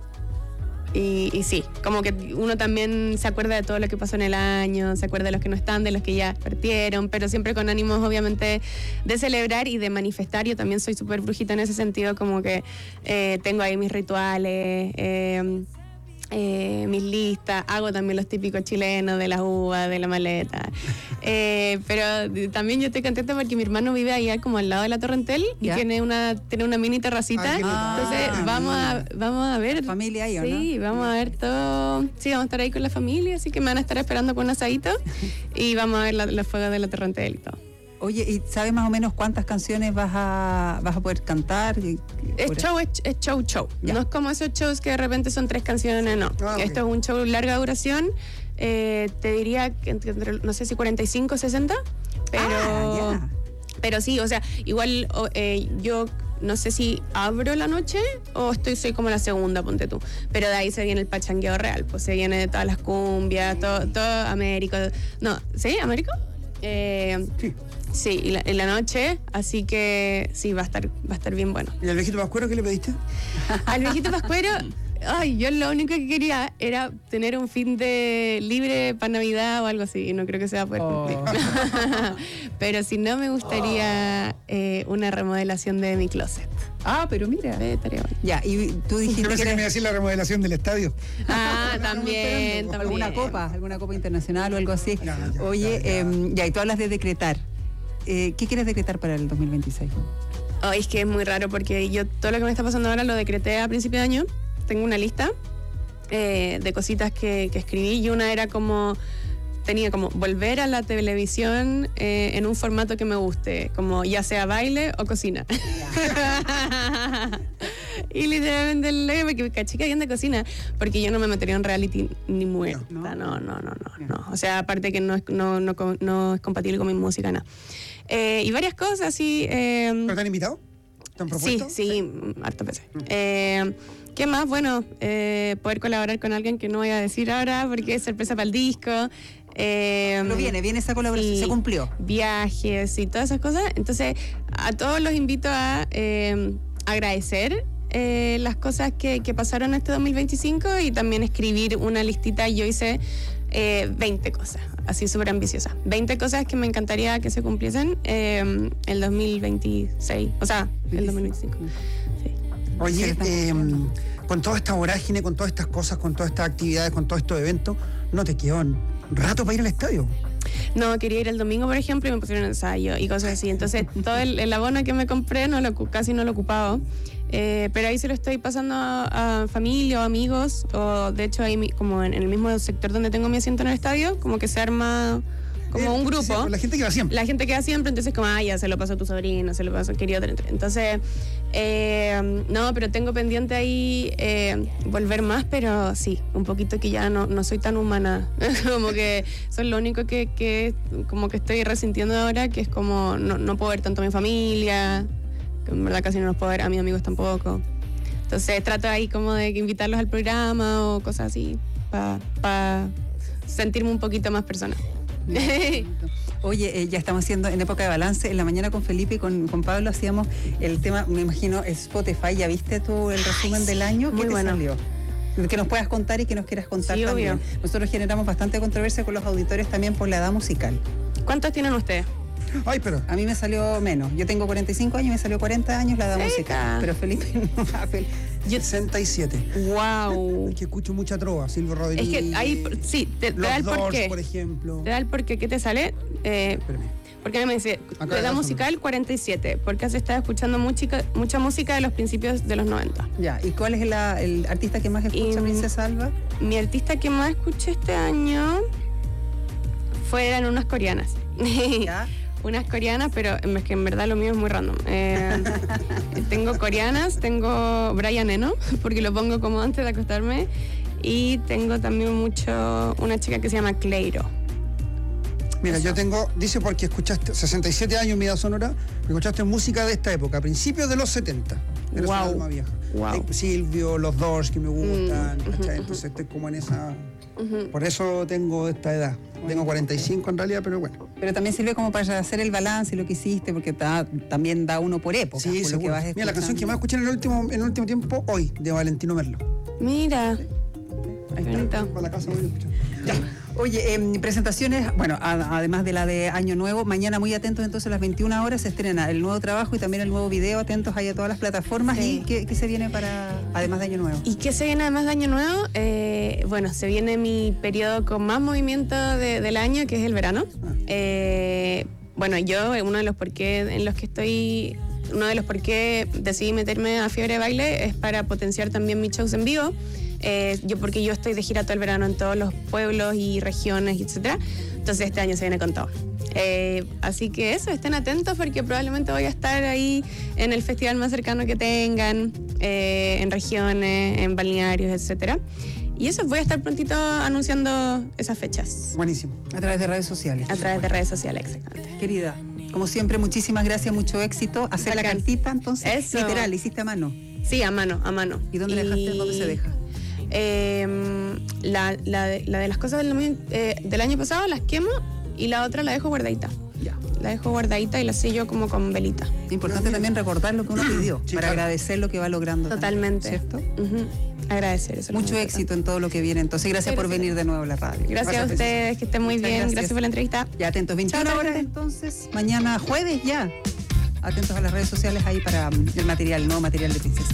y, y sí, como que uno también se acuerda de todo lo que pasó en el año, se acuerda de los que no están, de los que ya partieron, pero siempre con ánimos obviamente de celebrar y de manifestar. Yo también soy súper brujita en ese sentido, como que eh, tengo ahí mis rituales, eh, eh, mis listas, hago también los típicos chilenos de las uvas, de la maleta. Eh, pero también yo estoy contenta porque mi hermano vive ahí como al lado de la Torrentel y ¿Ya? tiene una tiene una mini terracita. Ah, qué lindo. Entonces Ah, vamos a vamos a ver. ¿Familia ahí o no? Sí, vamos a ver todo. Sí, vamos a estar ahí con la familia, así que me van a estar esperando con un asadito y vamos a ver la- los fuegos de la Torrentel y todo. Oye, ¿y sabes más o menos cuántas canciones vas a, vas a poder cantar? Y- Es por- show, es, es show, show. Ya. No es como esos shows que de repente son tres canciones, no. Ah, ok. Esto es un show larga duración. Eh, te diría que entre, entre, no sé si cuarenta y cinco, sesenta, pero, Ah, ya. pero sí, o sea, igual o, eh, yo no sé si abro la noche o estoy soy como la segunda, ponte tú. Pero de ahí se viene el pachangueo real, pues se viene de todas las cumbias, todo, todo Américo. No, ¿sí? ¿Américo? Eh, Sí. Sí, y la, en la noche, así que sí, va a estar, va a estar bien bueno. ¿Y al viejito Pascuero qué le pediste? Al viejito Pascuero, ay, yo lo único que quería era tener un fin de libre para Navidad o algo así, y no creo que se va a poder cumplir. Pero si no, me gustaría eh, una remodelación de mi closet. Ah, pero mira. Eh, estaría bueno. Ya, y tú Yo dijiste pensé que me iba a que decir la remodelación del estadio. Ah, también, también. alguna copa, alguna copa internacional o algo así. No, no, ya, Oye, ya, ya. em, ya, y tú hablas de decretar. Eh, ¿Qué quieres decretar para el dos mil veintiséis? Ay, es que es muy raro porque yo todo lo que me está pasando ahora lo decreté a principio de año. Tengo una lista eh, de cositas que, que escribí y una era como, tenía como volver a la televisión eh, en un formato que me guste, como ya sea baile o cocina. Y literalmente el ley, porque caché que habían de cocina, porque yo no me metería en reality ni muerta. No, no, no, no, no, no. O sea, aparte que no es, no, no, no es compatible con mi música, nada. Eh, y varias cosas, sí. Eh, ¿Pero te han invitado? ¿Te han propuesto? Sí, sí, mm, hartas veces. Eh, ¿Qué más? Bueno, eh, poder colaborar con alguien que no voy a decir ahora porque es sorpresa para el disco. Eh, Pero viene, viene esa colaboración, sí, se cumplió. Viajes y todas esas cosas. Entonces, a todos los invito a eh, agradecer eh, las cosas que, que pasaron este dos mil veinticinco y también escribir una listita. Yo hice eh, veinte cosas, así súper ambiciosas. veinte cosas que me encantaría que se cumpliesen eh, el dos mil veintiséis, o sea, el dos mil veinticinco. Oye, eh, con toda esta vorágine, con todas estas cosas, con todas estas actividades, con todos estos eventos, ¿no te quedó un rato para ir al estadio? No, quería ir el domingo, por ejemplo, y me pusieron ensayo y cosas así. Entonces, todo el, el abono que me compré no lo, casi no lo ocupaba. Eh, pero ahí se lo estoy pasando a, a familia o amigos. O de hecho, ahí mi- como en, en el mismo sector donde tengo mi asiento en el estadio, como que se arma como Eh, un grupo. sí, pues la gente que va siempre. La gente que va siempre, entonces como, ah, ya se lo pasó a tu sobrino, se lo pasó, querido. Entonces, eh, no, pero tengo pendiente ahí eh, volver más, pero sí, un poquito que ya no, no soy tan humana. Como que eso es lo único que, que como que estoy resintiendo ahora, que es como no, no puedo ver tanto a mi familia, que en verdad casi no los puedo ver a mis amigos tampoco. Entonces trato ahí como de invitarlos al programa o cosas así, para pa sentirme un poquito más persona. Oye, eh, ya estamos haciendo en época de balance. En la mañana con Felipe y con, con Pablo hacíamos el tema, me imagino, Spotify. ¿Ya viste tú el resumen del año? ¿Qué muy te bueno. salió? Que nos puedas contar y que nos quieras contar Sí, también. obvio. Nosotros generamos bastante controversia con los auditores también por la edad musical. ¿Cuántos tienen ustedes? Ay, pero. A mí me salió menos. Yo tengo cuarenta y cinco años y me salió cuarenta años la edad Eca. musical. Pero Felipe no. Fel- sesenta y siete. Wow. Es que escucho mucha trova, Silvio Rodríguez. Es que ahí, sí, te, te Los da el Doors, porqué. por ejemplo. Te da el porqué. ¿Qué te sale? Eh, porque me dice, Acá te da abajo, musical cuarenta y siete, porque has estado escuchando música, mucha música de los principios de los noventa. Ya, ¿y cuál es la, el artista que más escucha, Y, Princesa Alba? Mi artista que más escuché este año fueron unas coreanas. ¿Ya? Unas coreanas, pero es que en verdad lo mío es muy random. Eh, tengo coreanas, tengo Brian Eno, porque lo pongo como antes de acostarme, y tengo también mucho una chica que se llama Cleiro. Mira, yo tengo, dice porque escuchaste sesenta y siete años en mi edad sonora, escuchaste música de esta época, principios de los setenta. Eres Wow. una alma vieja. Wow. Eh, Silvio, los Doors que me gustan, Mm, ¿cachai? ujú, Entonces estoy como en esa... Ujú. Por eso tengo esta edad. Tengo cuarenta y cinco en realidad, pero bueno. Pero también sirve como para hacer el balance y lo que hiciste, porque ta- también da uno por época. Sí, por lo que seguro. vas Mira, la canción escuchando. que más escuché en el último, en el último tiempo, hoy, de Valentino Merlo. Mira. Ahí está. Para la casa voy a escuchar. Ya. Oye, eh, presentaciones, bueno, a- además de la de Año Nuevo, mañana muy atentos entonces a las veintiuna horas se estrena el nuevo trabajo y también el nuevo video, atentos ahí a todas las plataformas. Sí. ¿Y qué, qué se viene para, además de Año Nuevo? ¿Y qué se viene además de Año Nuevo? Eh, bueno, se viene mi periodo con más movimiento de- del año, que es el verano. Eh, bueno, yo, uno de los por qué en los que estoy, uno de los por qué decidí meterme a Fiebre de Baile es para potenciar también mis shows en vivo. Eh, yo porque yo estoy de gira todo el verano en todos los pueblos y regiones, etcétera. Entonces este año se viene con todo. Eh, así que eso, estén atentos porque probablemente voy a estar ahí en el festival más cercano que tengan, eh, en regiones, en balnearios, etcétera. Y eso, voy a estar prontito anunciando esas fechas. Buenísimo. A través de redes sociales. A través de redes sociales, exactamente. Querida, como siempre, muchísimas gracias, mucho éxito. Hacer la Bacán. cartita, entonces, Eso. literal, hiciste a mano. Sí, a mano, a mano. ¿Y dónde la dejaste? ¿Dónde se deja? Eh, la, la, de, la de las cosas del, domi- eh, del año pasado las quemo y la otra la dejo guardadita. Ya. La dejo guardadita y la sello como con velita. Importante también recordar lo que uno pidió, Sí, para claro. agradecer lo que va logrando. Totalmente. También, ¿cierto? Ujú. Agradecer eso. es lo Mucho más éxito en todo lo que viene. Entonces, gracias por Gracias. venir de nuevo a la radio. importante. Gracias a ustedes, que estén muy Muchas bien. gracias. Gracias por la entrevista. Ya atentos, veintiuna Chao, horas gente. entonces, mañana jueves ya. Atentos a las redes sociales ahí para mm, el material, el nuevo material de Princesa.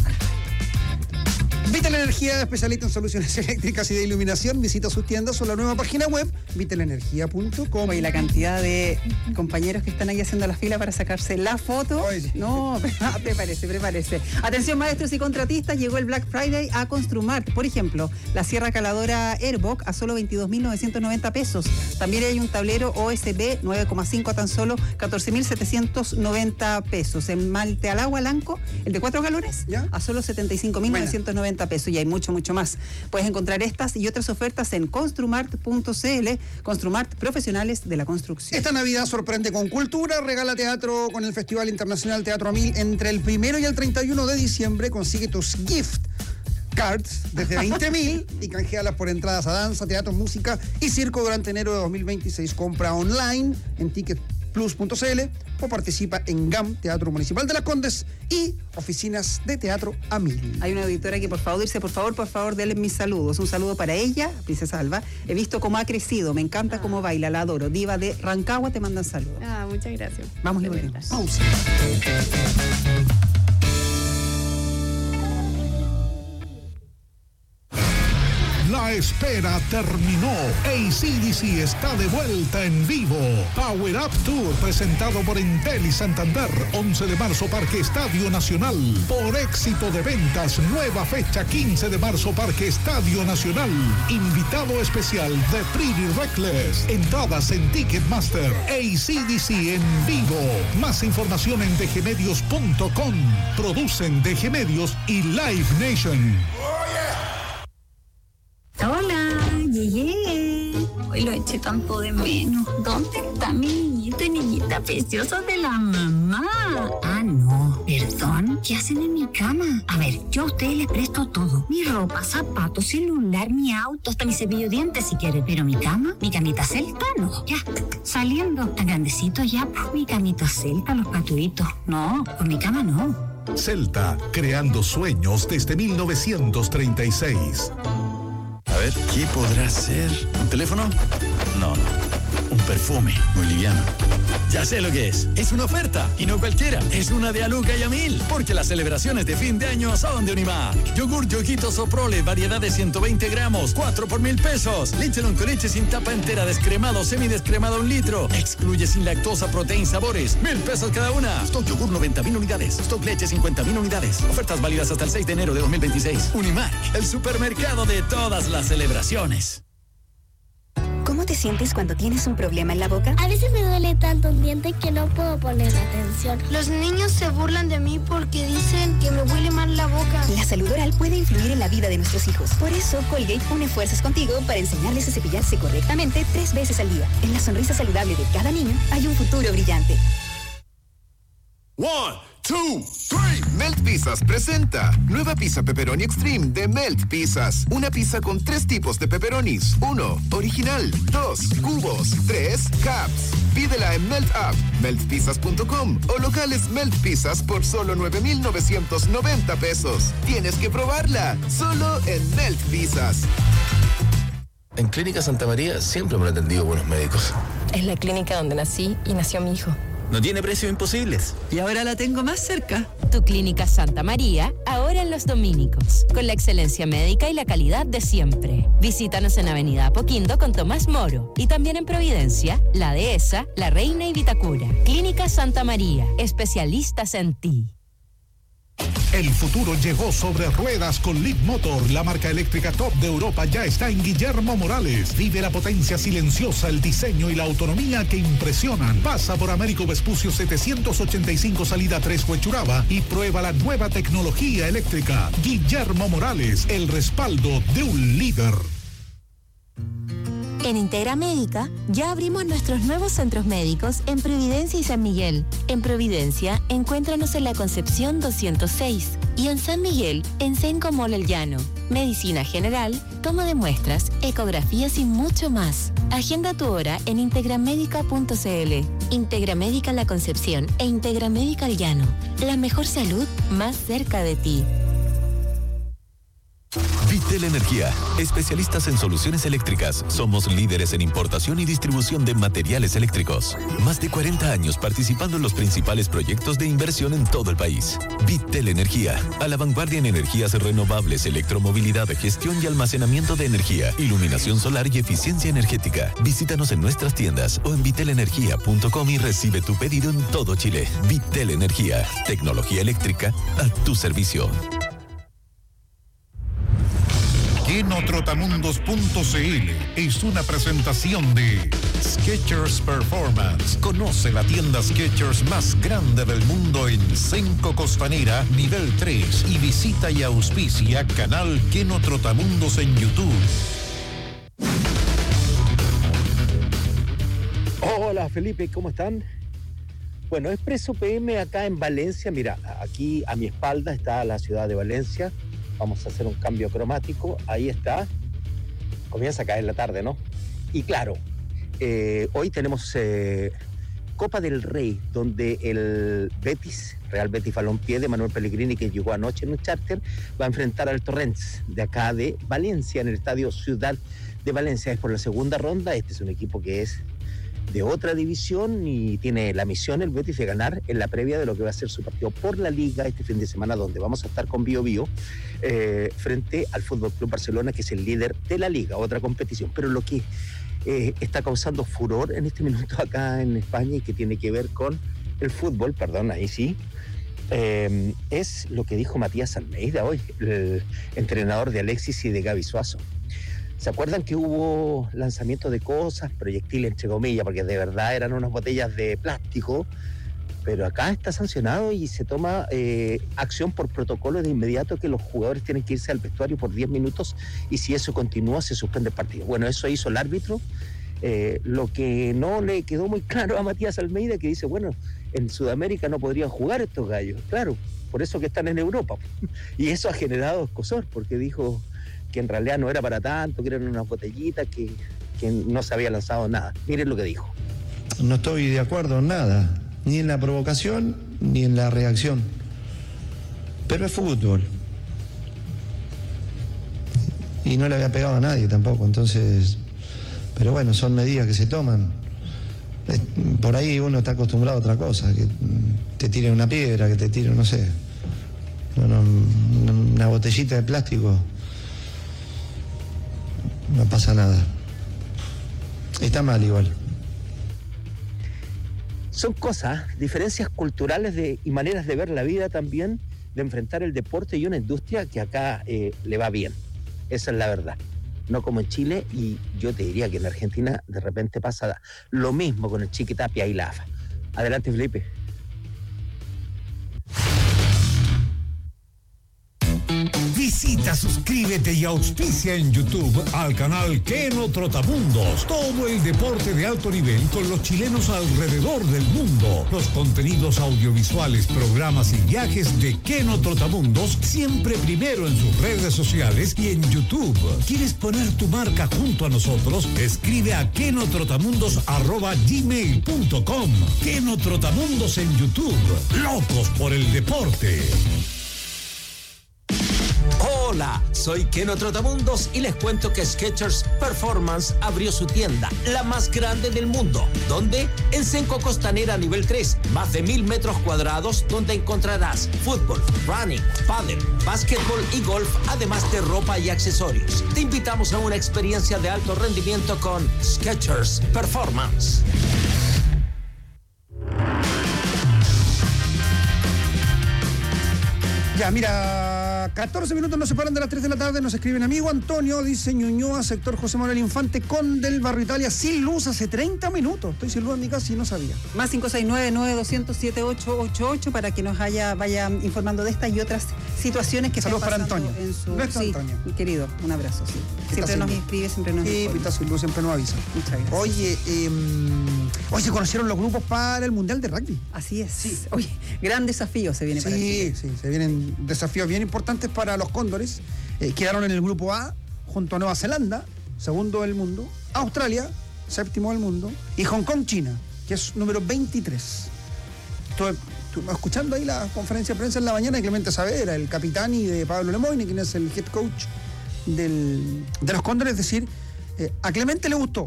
Vital Energía, especialista en soluciones eléctricas y de iluminación. Visita sus tiendas o la nueva página web, vitalenergia punto com. Y la cantidad de compañeros que están ahí haciendo la fila para sacarse la foto. Oye. No, prepárese, prepárese. Atención, maestros y contratistas, llegó el Black Friday a Construmart. Por ejemplo, la sierra caladora Airbock a solo veintidós mil novecientos noventa pesos. También hay un tablero O S B nueve coma cinco a tan solo catorce mil setecientos noventa pesos. El malte al agua Lanco, el de cuatro galones, ¿Ya? a solo setenta y cinco mil novecientos noventa pesos. Y hay mucho, mucho más. Puedes encontrar estas y otras ofertas en construmart punto c l. Construmart, profesionales de la construcción. Esta Navidad sorprende con cultura, regala teatro con el Festival Internacional Teatro a Mil entre el primero y el treinta y uno de diciembre. Consigue tus gift cards desde veinte mil y canjealas por entradas a danza, teatro, música y circo durante enero de dos mil veintiséis. Compra online en ticket plus punto c l o participa en G A M, Teatro Municipal de Las Condes y oficinas de Teatro a Mil. Hay una auditora que por favor dice, por favor, por favor, denle mis saludos. Un saludo para ella, Princesa Alba. He visto cómo ha crecido, me encanta cómo baila, la adoro. Diva de Rancagua te mandan saludos. Ah, muchas gracias. Vamos y De volvemos. verdad. Pausa. La espera terminó. A C D C está de vuelta en vivo. Power Up Tour presentado por Entel y Santander. once de marzo, Parque Estadio Nacional. Por éxito de ventas, nueva fecha quince de marzo, Parque Estadio Nacional. Invitado especial de Pretty Reckless. Entradas en Ticketmaster. A C D C en vivo. Más información en d g medios punto com. Producen D G Medios y Live Nation. Hola, llegué. Hoy lo eché tanto de menos. ¿Dónde está mi niñito y niñita preciosa de la mamá? Ah, no, perdón. ¿Qué hacen en mi cama? A ver, yo a ustedes les presto todo. Mi ropa, zapatos, celular, mi auto, hasta mi cepillo de dientes si quieren. Pero mi cama, mi camita celta, no. Ya, saliendo. Tan grandecito ya, pues mi camita celta, los paturitos. No, por mi cama no. Celta, creando sueños desde mil novecientos treinta y seis. A ver, ¿qué podrá ser? ¿Un teléfono? No, no. un perfume muy liviano. Ya sé lo que es. Es una oferta y no cualquiera. Es una de a Luca y a mil. Porque las celebraciones de fin de año son de Unimark. Yogur Yoguito Soprole, variedad de ciento veinte gramos, cuatro por mil pesos. Leche con leche sin tapa entera, descremado, semidescremado un litro. Excluye sin lactosa, proteína, sabores. Mil pesos cada una. Stock yogur noventa mil unidades. Stock leche cincuenta mil unidades. Ofertas válidas hasta el seis de enero de dos mil veintiséis. Unimark, el supermercado de todas las celebraciones. ¿Cómo te sientes cuando tienes un problema en la boca? A veces me duele tanto un diente que no puedo poner atención. Los niños se burlan de mí porque dicen que me huele mal la boca. La salud oral puede influir en la vida de nuestros hijos. Por eso, Colgate une fuerzas contigo para enseñarles a cepillarse correctamente tres veces al día. En la sonrisa saludable de cada niño hay un futuro brillante. One, two, three. Melt Pizzas presenta nueva pizza pepperoni extreme de Melt Pizzas. Una pizza con tres tipos de pepperonis. Uno, original. Dos, cubos. Tres, caps. Pídela en Melt App, melt pizzas punto com o locales Melt Pizzas por solo nueve mil novecientos noventa pesos. Tienes que probarla, solo en Melt Pizzas. En Clínica Santa María siempre me han atendido buenos médicos. Es la clínica donde nací y nació mi hijo. No tiene precios imposibles. Y ahora la tengo más cerca. Tu Clínica Santa María, ahora en Los Dominicos, con la excelencia médica y la calidad de siempre. Visítanos en Avenida Apoquindo con Tomás Moro y también en Providencia, La Dehesa, La Reina y Vitacura. Clínica Santa María, especialistas en ti. El futuro llegó sobre ruedas con Leap Motor. La marca eléctrica top de Europa ya está en Guillermo Morales. Vive la potencia silenciosa, el diseño y la autonomía que impresionan. Pasa por Américo Vespucio setecientos ochenta y cinco salida tres Huechuraba y prueba la nueva tecnología eléctrica. Guillermo Morales, el respaldo de un líder. En Integra Médica ya abrimos nuestros nuevos centros médicos en Providencia y San Miguel. En Providencia, encuéntranos en la Concepción doscientos seis y en San Miguel, en Senco Mall El Llano. Medicina general, toma de muestras, ecografías y mucho más. Agenda tu hora en integramédica punto cl. Integra Médica La Concepción e Integra Médica El Llano. La mejor salud más cerca de ti. Vitel Energía, especialistas en soluciones eléctricas. Somos líderes en importación y distribución de materiales eléctricos. Más de cuarenta años participando en los principales proyectos de inversión en todo el país. Vitel Energía, a la vanguardia en energías renovables, electromovilidad, gestión y almacenamiento de energía, iluminación solar y eficiencia energética. Visítanos en nuestras tiendas o en vitel energía punto com y recibe tu pedido en todo Chile. Vitel Energía, tecnología eléctrica a tu servicio. Genotrotamundos punto cl es una presentación de Skechers Performance. Conoce la tienda Skechers más grande del mundo en Senco Costanera, nivel tres, y visita y auspicia canal Genotrotamundos en YouTube. Hola Felipe, ¿cómo están? Bueno, Expreso P M acá en Valencia. Mira, aquí a mi espalda está la ciudad de Valencia. Vamos a hacer un cambio cromático. Ahí está. Comienza a caer la tarde, ¿no? Y claro, eh, hoy tenemos eh, Copa del Rey, donde el Betis, Real Betis Balompié de Manuel Pellegrini, que llegó anoche en un charter, va a enfrentar al Torrents de acá de Valencia, en el estadio Ciudad de Valencia. Es por la segunda ronda. Este es un equipo que es de otra división y tiene la misión el Betis de ganar en la previa de lo que va a ser su partido por la Liga este fin de semana, donde vamos a estar con Bio Bio eh, frente al Fútbol Club Barcelona, que es el líder de la Liga, otra competición. Pero lo que eh, está causando furor en este minuto acá en España y que tiene que ver con el fútbol, perdón, ahí sí, eh, es lo que dijo Matías Almeida hoy, el entrenador de Alexis y de Gaby Suazo. ¿Se acuerdan que hubo lanzamiento de cosas, proyectiles entre comillas, porque de verdad eran unas botellas de plástico? Pero acá está sancionado y se toma eh, acción por protocolo de inmediato, que los jugadores tienen que irse al vestuario por diez minutos y si eso continúa se suspende el partido. Bueno, eso hizo el árbitro. Eh, lo que no le quedó muy claro a Matías Almeida, que dice, bueno, en Sudamérica no podrían jugar estos gallos. Claro, por eso que están en Europa. Y eso ha generado escozor, porque dijo que en realidad no era para tanto, que eran unas botellitas, que, que no se había lanzado nada. Miren lo que dijo. No estoy de acuerdo en nada, ni en la provocación, ni en la reacción. Pero es fútbol. Y no le había pegado a nadie tampoco, entonces... Pero bueno, son medidas que se toman. Es- Por ahí uno está acostumbrado a otra cosa, que mm, te tiren una piedra, que te tiren, no sé, una, una botellita de plástico. No pasa nada. Está mal igual. Son cosas, diferencias culturales de, y maneras de ver la vida también, de enfrentar el deporte y una industria que acá eh, le va bien. Esa es la verdad. No como en Chile, y yo te diría que en Argentina de repente pasa lo mismo con el Chiquitapia y la A F A. Adelante, Felipe. Visita, suscríbete y auspicia en YouTube al canal Keno Trotamundos. Todo el deporte de alto nivel con los chilenos alrededor del mundo. Los contenidos audiovisuales, programas y viajes de Keno Trotamundos siempre primero en sus redes sociales y en YouTube. ¿Quieres poner tu marca junto a nosotros? Escribe a kenotrotamundos arroba gmail punto com. Keno Trotamundos en YouTube. Locos por el deporte. Hola, soy Keno Trotamundos y les cuento que Skechers Performance abrió su tienda, la más grande del mundo. ¿Dónde? En Senco Costanera nivel tres, más de mil metros cuadrados, donde encontrarás fútbol, running, pádel, básquetbol y golf, además de ropa y accesorios. Te invitamos a una experiencia de alto rendimiento con Skechers Performance. Ya, mira, catorce minutos nos separan de las tres de la tarde, nos escriben amigo Antonio, dice Ñuñoa, sector José Manuel Infante, con del Barrio Italia, sin luz hace treinta minutos. Estoy sin luz en mi casa y no sabía. Más cinco seis nueve, nueve dos cero cero, siete ocho ocho ocho para que nos haya, vaya informando de estas y otras situaciones que Saludos están para pasando Antonio. en su... Nuestro Sí, Antonio. mi querido, un abrazo, sí. Está Siempre sin nos luz. inscribe, siempre nos Sí, informa. está sin luz, siempre nos avisa. Muchas gracias. Oye, eh, hoy se conocieron los grupos para el Mundial de Rugby. Así es. Oye, gran desafío se viene para Chile. Sí, sí, se vienen desafíos bien importantes para los Cóndores. Eh, quedaron en el grupo A junto a Nueva Zelanda, segundo del mundo, Australia, séptimo del mundo, y Hong Kong, China, que es número veintitrés. Estuve, estuve escuchando ahí la conferencia de prensa en la mañana de Clemente Saavedra, el capitán, y de Pablo Lemoyne, quien es el head coach del, de los Cóndores. Es decir, eh, a Clemente le gustó,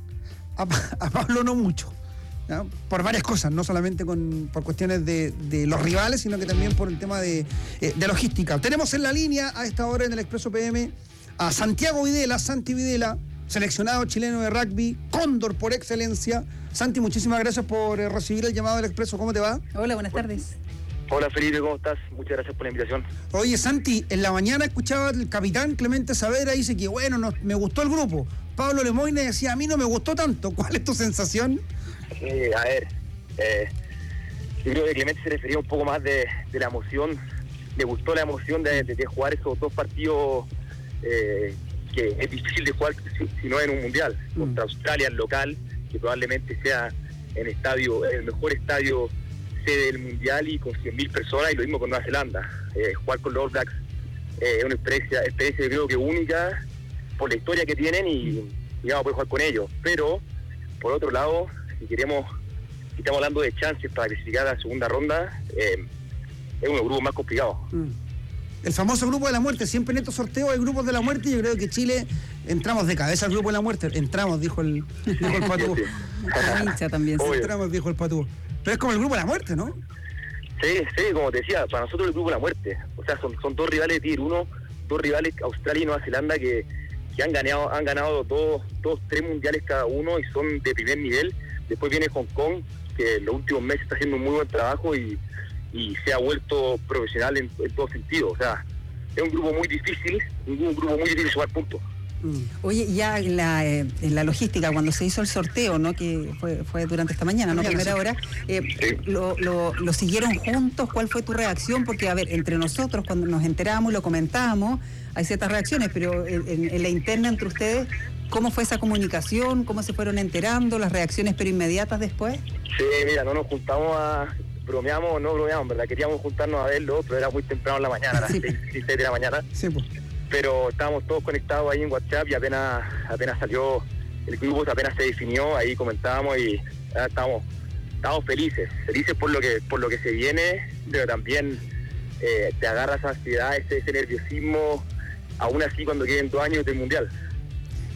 a, a Pablo no mucho. ¿Ya? Por varias cosas, no solamente con, por cuestiones de, de los rivales, sino que también por el tema de, eh, de logística. Tenemos en la línea a esta hora en el Expreso P M a Santiago Videla, Santi Videla, seleccionado chileno de rugby, Cóndor por excelencia. Santi, muchísimas gracias por eh, recibir el llamado del Expreso. ¿Cómo te va? Hola, buenas tardes. Hola Felipe, ¿cómo estás? Muchas gracias por la invitación. Oye, Santi, en la mañana escuchaba el capitán Clemente Saavedra, dice que bueno, no, me gustó el grupo. Pablo Lemoyne decía, a mí no me gustó tanto. ¿Cuál es tu sensación? Eh, a ver, eh, yo creo que Clemente se refería un poco más de, de la emoción, le gustó la emoción de, de, de jugar esos dos partidos eh, que es difícil de jugar si, si no en un mundial, mm. contra Australia, el local, que probablemente sea en estadio, el mejor estadio sede del mundial y con cien mil personas, y lo mismo con Nueva Zelanda. Eh, jugar con los All Blacks eh, es una experiencia, experiencia yo creo que única por la historia que tienen y digamos poder jugar con ellos, pero por otro lado, si queremos, si estamos hablando de chances para clasificar a la segunda ronda, eh, es uno de los grupos más complicados. Mm. El famoso grupo de la muerte, siempre en estos sorteos hay grupos de la muerte, y yo creo que Chile entramos de cabeza al grupo de la muerte, entramos, dijo el, dijo el Patú. hincha también. Obvio. Entramos, dijo el Patú. Pero es como el grupo de la muerte, ¿no? Sí, sí, como te decía, para nosotros el grupo de la muerte, o sea, son, son dos rivales de Tier uno, dos rivales, Australia y Nueva Zelanda, que, que han ganado, han ganado dos, dos, tres mundiales cada uno y son de primer nivel. Después viene Hong Kong, que en los últimos meses está haciendo un muy buen trabajo y, y se ha vuelto profesional en, en todo sentido. O sea, es un grupo muy difícil, un, un grupo muy difícil de sumar puntos. Oye, ya en la, eh, en la logística, cuando se hizo el sorteo, ¿no? Que fue, fue durante esta mañana, ¿no? Primera hora, eh, Sí. lo, lo, lo siguieron juntos. ¿Cuál fue tu reacción? Porque, a ver, entre nosotros, cuando nos enteramos y lo comentábamos, hay ciertas reacciones, pero en, en- en la interna entre ustedes, ¿cómo fue esa comunicación? ¿Cómo se fueron enterando? ¿Las reacciones pero inmediatas después? Sí, mira, no nos juntamos a... bromeamos o no bromeamos, ¿verdad? Queríamos juntarnos a verlo, pero era muy temprano en la mañana, a las seis, seis de la mañana. Sí, pues. Pero estábamos todos conectados ahí en WhatsApp y apenas apenas salió el grupo, apenas se definió, ahí comentábamos y ah, estábamos, estábamos felices, felices por lo que por lo que se viene, pero también eh, te agarra esa ansiedad, ese, ese nerviosismo, aún así cuando queden dos años del Mundial.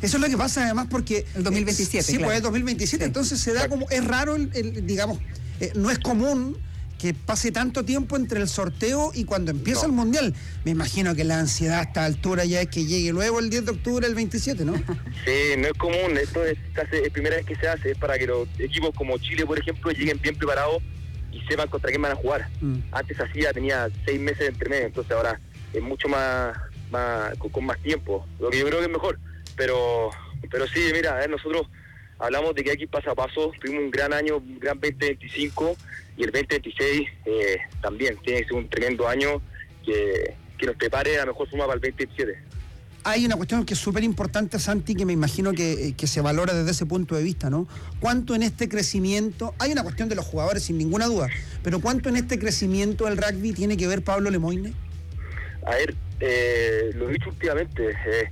Eso es lo que pasa además porque... El dos mil veintisiete, eh, Sí, claro. pues es dos mil veintisiete, Sí. entonces se da como... Es raro, el, el, digamos, eh, no es común que pase tanto tiempo entre el sorteo y cuando empieza No. el Mundial. Me imagino que la ansiedad a esta altura ya es que llegue luego el diez de octubre, el veintisiete, ¿no? Sí, no es común, esto es casi es primera vez que se hace, es para que los equipos como Chile, por ejemplo, lleguen bien preparados y sepan contra quién van a jugar. Mm. Antes hacía, tenía seis meses entre medio, entonces ahora es mucho más, más con, con más tiempo, lo que yo creo que es mejor. Pero pero sí, mira, a ver, nosotros hablamos de que aquí paso a paso, tuvimos un gran año, un gran veinte veinticinco y el veinte veintiséis eh, también tiene que ser un tremendo año que, que nos prepare a la mejor forma para el veinte veintisiete. Hay una cuestión que es súper importante, Santi, que me imagino que, que se valora desde ese punto de vista, ¿no? ¿Cuánto en este crecimiento, hay una cuestión de los jugadores sin ninguna duda, pero cuánto en este crecimiento del rugby tiene que ver Pablo Lemoine? A ver, eh, lo he dicho últimamente, eh,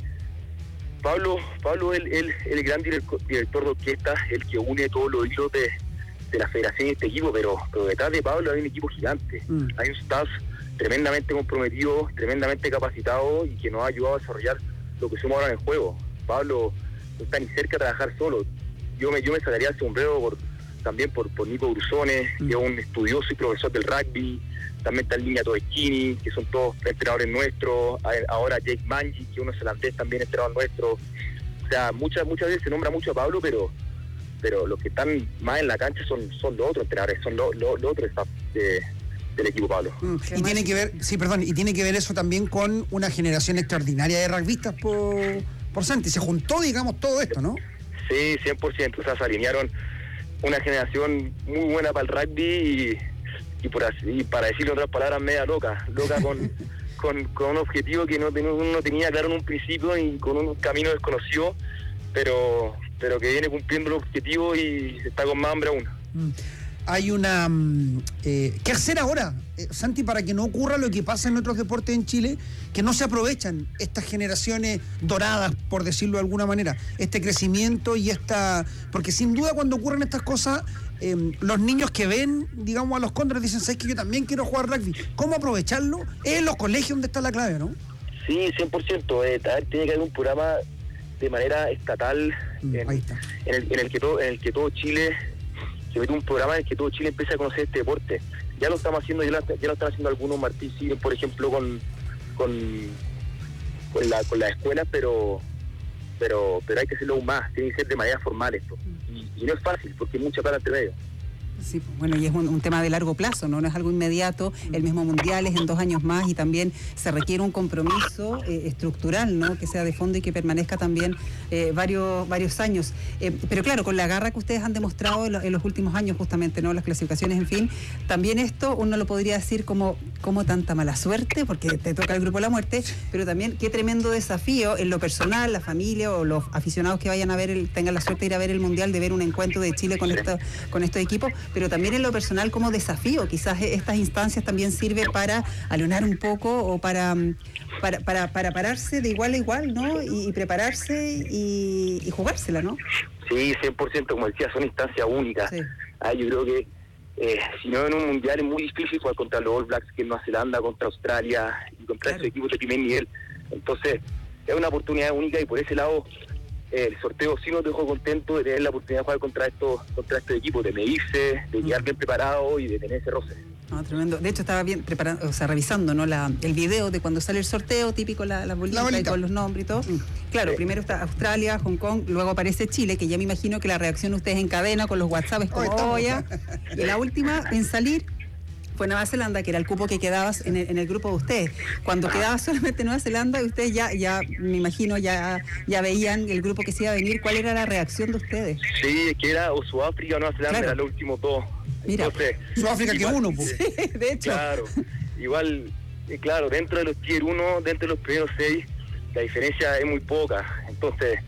Pablo Pablo es el, el, el gran director, director de orquesta, el que une todos los hilos de, de la federación y este equipo, pero, pero detrás de Pablo hay un equipo gigante, mm. hay un staff tremendamente comprometido, tremendamente capacitado y que nos ha ayudado a desarrollar lo que somos ahora en el juego. Pablo no está ni cerca de trabajar solo. Yo me yo me sacaría el sombrero por, también por, por Nico Brusones, mm. que es un estudioso y profesor del rugby. También está en línea Todeschini, que son todos entrenadores nuestros. Ahora Jake Manji, que es un neerlandés también entrenador nuestro. O sea, muchas muchas veces se nombra mucho a Pablo, pero pero los que están más en la cancha son son los otros entrenadores, son los los lo otros staff de del equipo Pablo. Mm, y tiene que ver, sí, perdón, y tiene que ver eso también con una generación extraordinaria de rugbyistas por, por Santi. Se juntó, digamos, todo esto, ¿no? Sí, cien por ciento. O sea, se alinearon una generación muy buena para el rugby y, y, por así, y para decirlo en otras palabras, media loca. Loca con, con, con un objetivo que no, no tenía claro en un principio y con un camino desconocido, pero, pero que viene cumpliendo el objetivo y está con más hambre aún. Mm. Hay una... Eh, ¿Qué hacer ahora, eh, Santi, para que no ocurra lo que pasa en otros deportes en Chile, que no se aprovechan estas generaciones doradas, por decirlo de alguna manera, este crecimiento y esta... Porque sin duda cuando ocurren estas cosas, eh, los niños que ven, digamos, a los Cóndores dicen, ¿sabes que yo también quiero jugar rugby? ¿Cómo aprovecharlo? Es en los colegios donde está la clave, ¿no? Sí, cien por ciento. Eh, tiene que haber un programa de manera estatal mm, en, ahí está. En, el, en, el que todo, en el que todo Chile... se mete un programa en el que todo Chile empiece a conocer este deporte. Ya lo estamos haciendo, ya lo, ya lo están haciendo algunos, Martín sigue, por ejemplo, con con, con la con las escuelas, pero pero pero hay que hacerlo aún más, tiene que ser de manera formal esto. Y, y no es fácil, porque hay mucha plata entre medio. Sí, bueno, y es un, un tema de largo plazo, ¿no? No es algo inmediato. El mismo Mundial es en dos años más y también se requiere un compromiso eh, estructural, ¿no? Que sea de fondo y que permanezca también eh, varios varios años. Eh, pero claro, con la garra que ustedes han demostrado en, lo, en los últimos años, justamente, ¿no? Las clasificaciones, en fin, también esto uno lo podría decir como, como tanta mala suerte, porque te toca el grupo de la muerte, pero también qué tremendo desafío en lo personal, la familia o los aficionados que vayan a ver, el, tengan la suerte de ir a ver el Mundial, de ver un encuentro de Chile con, esto, con estos equipos, pero también en lo personal como desafío. Quizás estas instancias también sirven para aleonar un poco o para, para, para, para pararse de igual a igual, ¿no? Y, y prepararse y, y jugársela, ¿no? Sí, cien por ciento, como decía, son instancias únicas. Sí. Ah, yo creo que eh, si no en un mundial es muy difícil jugar contra los All Blacks, que en Nueva Zelanda, contra Australia y contra claro. esos equipos de primer nivel. Entonces, es una oportunidad única y por ese lado el sorteo sí nos dejó contento de tener la oportunidad de jugar contra estos contra estos equipos, de medirse, de llegar bien preparado y de tener ese roce. Ah, tremendo. De hecho, estaba bien preparando, o sea, revisando, ¿no? La, el video de cuando sale el sorteo, típico la, la, bolita, la bolita y con los nombres y todo. Mm. Claro, sí. Primero está Australia, Hong Kong, luego aparece Chile, que ya me imagino que la reacción de ustedes en cadena con los WhatsApp es como, oh, ya. Y la última en salir fue Nueva Zelanda, que era el cupo que quedaba en el, en el grupo de ustedes. Cuando quedaba solamente Nueva Zelanda, ustedes ya, ya me imagino, ya, ya veían el grupo que se iba a venir. ¿Cuál era la reacción de ustedes? Sí, que era o Sudáfrica o Nueva Zelanda, claro. Era los últimos dos. Mira, entonces, Sudáfrica que uno, pues. Sí, de hecho. Claro, igual, eh, claro, dentro de los tier uno, dentro de los primeros seis, la diferencia es muy poca. Entonces,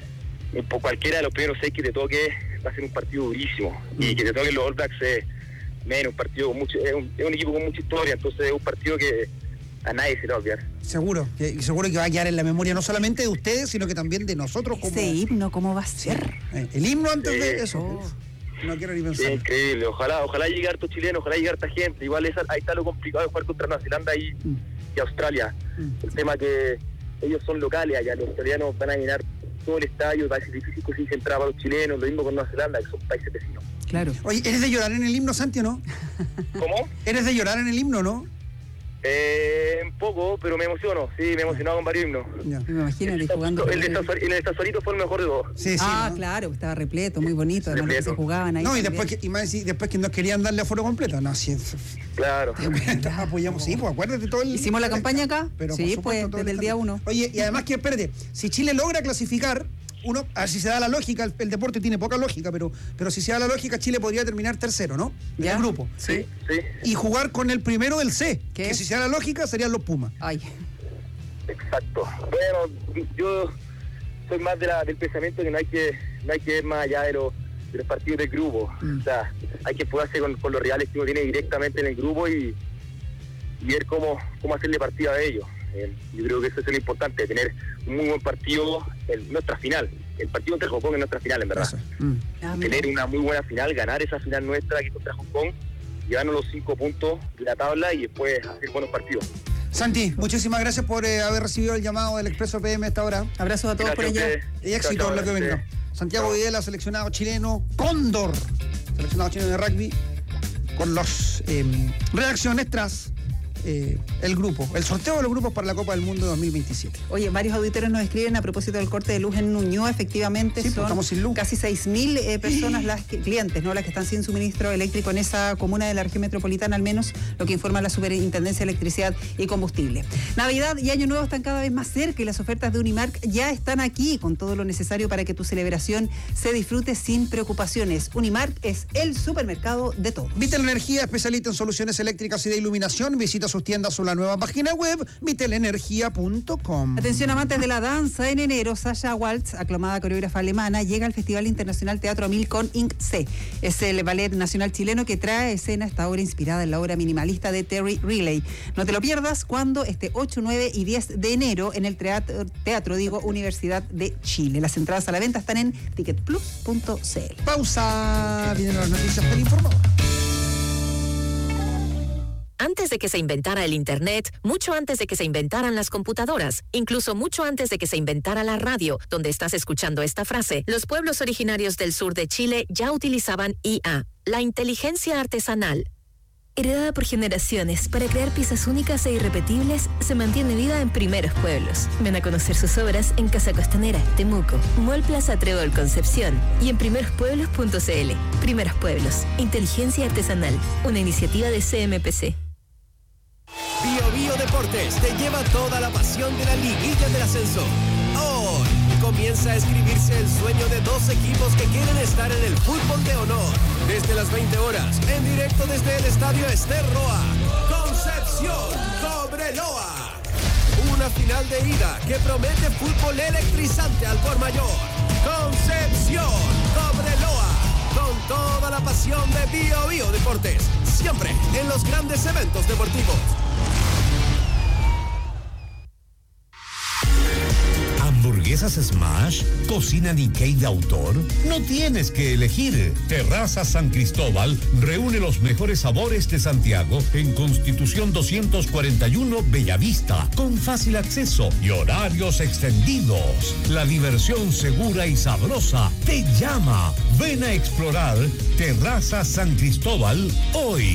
por cualquiera de los primeros seis que te toque, va a ser un partido durísimo. Mm. Y que te toquen los All Blacks es menos, un partido con mucho, es un, es un equipo con mucha historia, entonces es un partido que a nadie se le va a olvidar. Seguro, que, seguro que va a quedar en la memoria no solamente de ustedes, sino que también de nosotros. Como... Ese himno, ¿cómo va a ser? Eh, el himno antes sí. de eso. Oh. No quiero ni pensar. Sí, increíble, ojalá, ojalá llegue harto chileno, ojalá llegue harta gente. Igual esa, ahí está lo complicado de jugar contra Nueva Zelanda y, mm. y Australia. Mm. El tema que ellos son locales allá, los australianos van a llenar todo el estadio, va a ser difícil conseguir entrada para los chilenos, lo mismo con Nueva Zelanda, que son países vecinos. Claro. Oye, ¿eres de llorar en el himno, Santi, o no? ¿Cómo? ¿Eres de llorar en el himno, no? Eh, un poco, pero me emociono, sí, me he emocionado con varios himnos. Ya. Me imagino el, jugando. El de Sassuarito, el de Sassuarito fue el mejor de todos. Sí, sí, ah, ¿no? claro, estaba repleto, muy bonito, además lo que se jugaban ahí. No, y también. después que, y más, y después que no querían darle aforo completo. No, sí. Claro. Apoyamos, sí, pues acuérdate todo el. Hicimos la campaña acá, pero sí, pues desde el día uno. Oye, y además que, espérate, si Chile logra clasificar, uno, a ver si se da la lógica, el, el deporte tiene poca lógica, pero, pero si se da la lógica, Chile podría terminar tercero, ¿no? En ¿Ya? el grupo. Sí, sí. Y jugar con el primero del C, ¿Qué? que si se da la lógica serían los Pumas. Ay. Exacto. Bueno, yo soy más de la, del pensamiento que no hay que no hay que ver más allá de los, de los partidos del grupo. Mm. O sea, hay que jugarse con, con los rivales que uno tiene directamente en el grupo y, y ver cómo, cómo hacerle partida a ellos. Eh, yo creo que eso es lo importante, tener un muy buen partido en nuestra final. El partido contra Hong Kong es nuestra final, en verdad. Mm. Ah, tener una muy buena final, ganar esa final nuestra aquí contra Hong Kong, llevarnos los cinco puntos de la tabla y después hacer buenos partidos. Santi, muchísimas gracias por eh, haber recibido el llamado del Expreso P M a esta hora. Abrazos a todos Gracias por allá. Y éxito en lo que venga. Santiago Videla, seleccionado chileno, Cóndor, seleccionado chileno de rugby, con las eh, reacciones tras eh, el grupo, el sorteo de los grupos para la Copa del Mundo dos mil veintisiete. Oye, varios auditores nos escriben a propósito del corte de luz en Ñuñoa. Efectivamente, sí, son estamos sin luz. Casi seis mil eh, personas, las que, clientes, ¿no? Las que están sin suministro eléctrico en esa comuna de la región metropolitana, al menos lo que informa la Superintendencia de Electricidad y Combustible. Navidad y Año Nuevo están cada vez más cerca y las ofertas de Unimark ya están aquí con todo lo necesario para que tu celebración se disfrute sin preocupaciones. Unimark es el supermercado de todos. Vitel Energía, especialista en soluciones eléctricas y de iluminación. Visita sus tiendas o la nueva página web vitel energía punto com. Atención amantes de la danza, en enero Sasha Waltz, aclamada coreógrafa alemana, llega al Festival Internacional Teatro Amil con Inc C. Es el ballet nacional chileno que trae a escena esta obra inspirada en la obra minimalista de Terry Riley. No te lo pierdas cuando este ocho, nueve y diez de enero en el teatro, teatro digo, Universidad de Chile. Las entradas a la venta están en ticket plus punto c l. Pausa, vienen las noticias del informador. Antes de que se inventara el Internet, mucho antes de que se inventaran las computadoras, incluso mucho antes de que se inventara la radio, donde estás escuchando esta frase, los pueblos originarios del sur de Chile ya utilizaban I A, la inteligencia artesanal. Heredada por generaciones para crear piezas únicas e irrepetibles, se mantiene viva en Primeros Pueblos. Ven a conocer sus obras en Casa Costanera, Temuco, Mall Plaza Trébol Concepción y en primeros pueblos punto c l. Primeros Pueblos, inteligencia artesanal, una iniciativa de C M P C. Bio Bio Deportes te lleva toda la pasión de la liguilla del ascenso. Hoy comienza a escribirse el sueño de dos equipos que quieren estar en el fútbol de honor. Desde las veinte horas, en directo desde el estadio Ester Roa, Concepción, Cobreloa. Una final de ida que promete fútbol electrizante al por mayor. Concepción, Cobreloa. Con toda la pasión de Bio Bio Deportes. Siempre en los grandes eventos deportivos. ¿Hamburguesas Smash? ¿Cocina Nikkei de autor? No tienes que elegir. Terraza San Cristóbal reúne los mejores sabores de Santiago en Constitución doscientos cuarenta y uno Bellavista, con fácil acceso y horarios extendidos. La diversión segura y sabrosa te llama. Ven a explorar Terraza San Cristóbal hoy.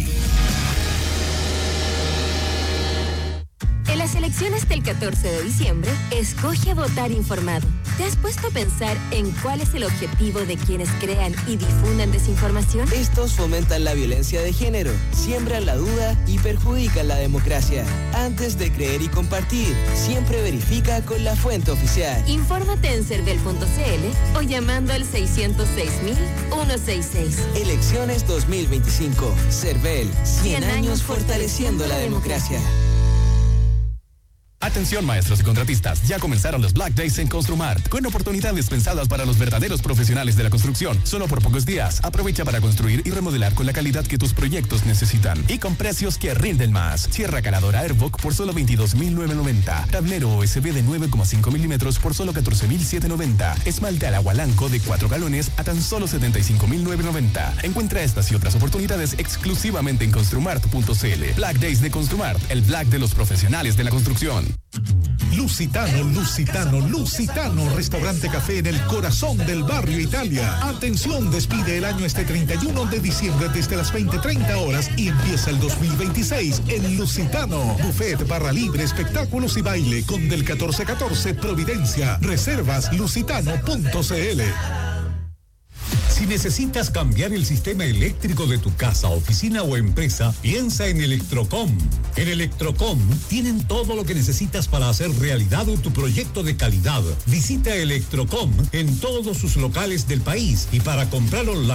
En las elecciones del catorce de diciembre, escoge votar informado. ¿Te has puesto a pensar en cuál es el objetivo de quienes crean y difundan desinformación? Estos fomentan la violencia de género, siembran la duda y perjudican la democracia. Antes de creer y compartir, siempre verifica con la fuente oficial. Infórmate en cervel punto c l o llamando al seiscientos seis mil ciento sesenta y seis. Elecciones dos mil veinticinco. Cervel, cien años fortaleciendo la democracia. Atención maestros y contratistas, ya comenzaron los Black Days en Construmart, con oportunidades pensadas para los verdaderos profesionales de la construcción. Solo por pocos días, aprovecha para construir y remodelar con la calidad que tus proyectos necesitan y con precios que rinden más. Sierra caladora Airboc por solo veintidós mil novecientos noventa, tablero U S B de nueve coma cinco milímetros por solo catorce mil setecientos noventa, esmalte al agualanco de cuatro galones a tan solo setenta y cinco mil novecientos noventa. Encuentra estas y otras oportunidades exclusivamente en construmart punto c l. Black Days de Construmart, el Black de los profesionales de la construcción. Lusitano, Lusitano, Lusitano, restaurante café en el corazón del barrio Italia. Atención, despide el año este treinta y uno de diciembre desde las veinte treinta horas y empieza el dos mil veintiséis en Lusitano. Buffet, barra libre, espectáculos y baile con del catorce catorce Providencia. Reservas lusitano punto c l. Si necesitas cambiar el sistema eléctrico de tu casa, oficina o empresa, piensa en Electrocom. En Electrocom tienen todo lo que necesitas para hacer realidad tu proyecto de calidad. Visita Electrocom en todos sus locales del país y para comprar online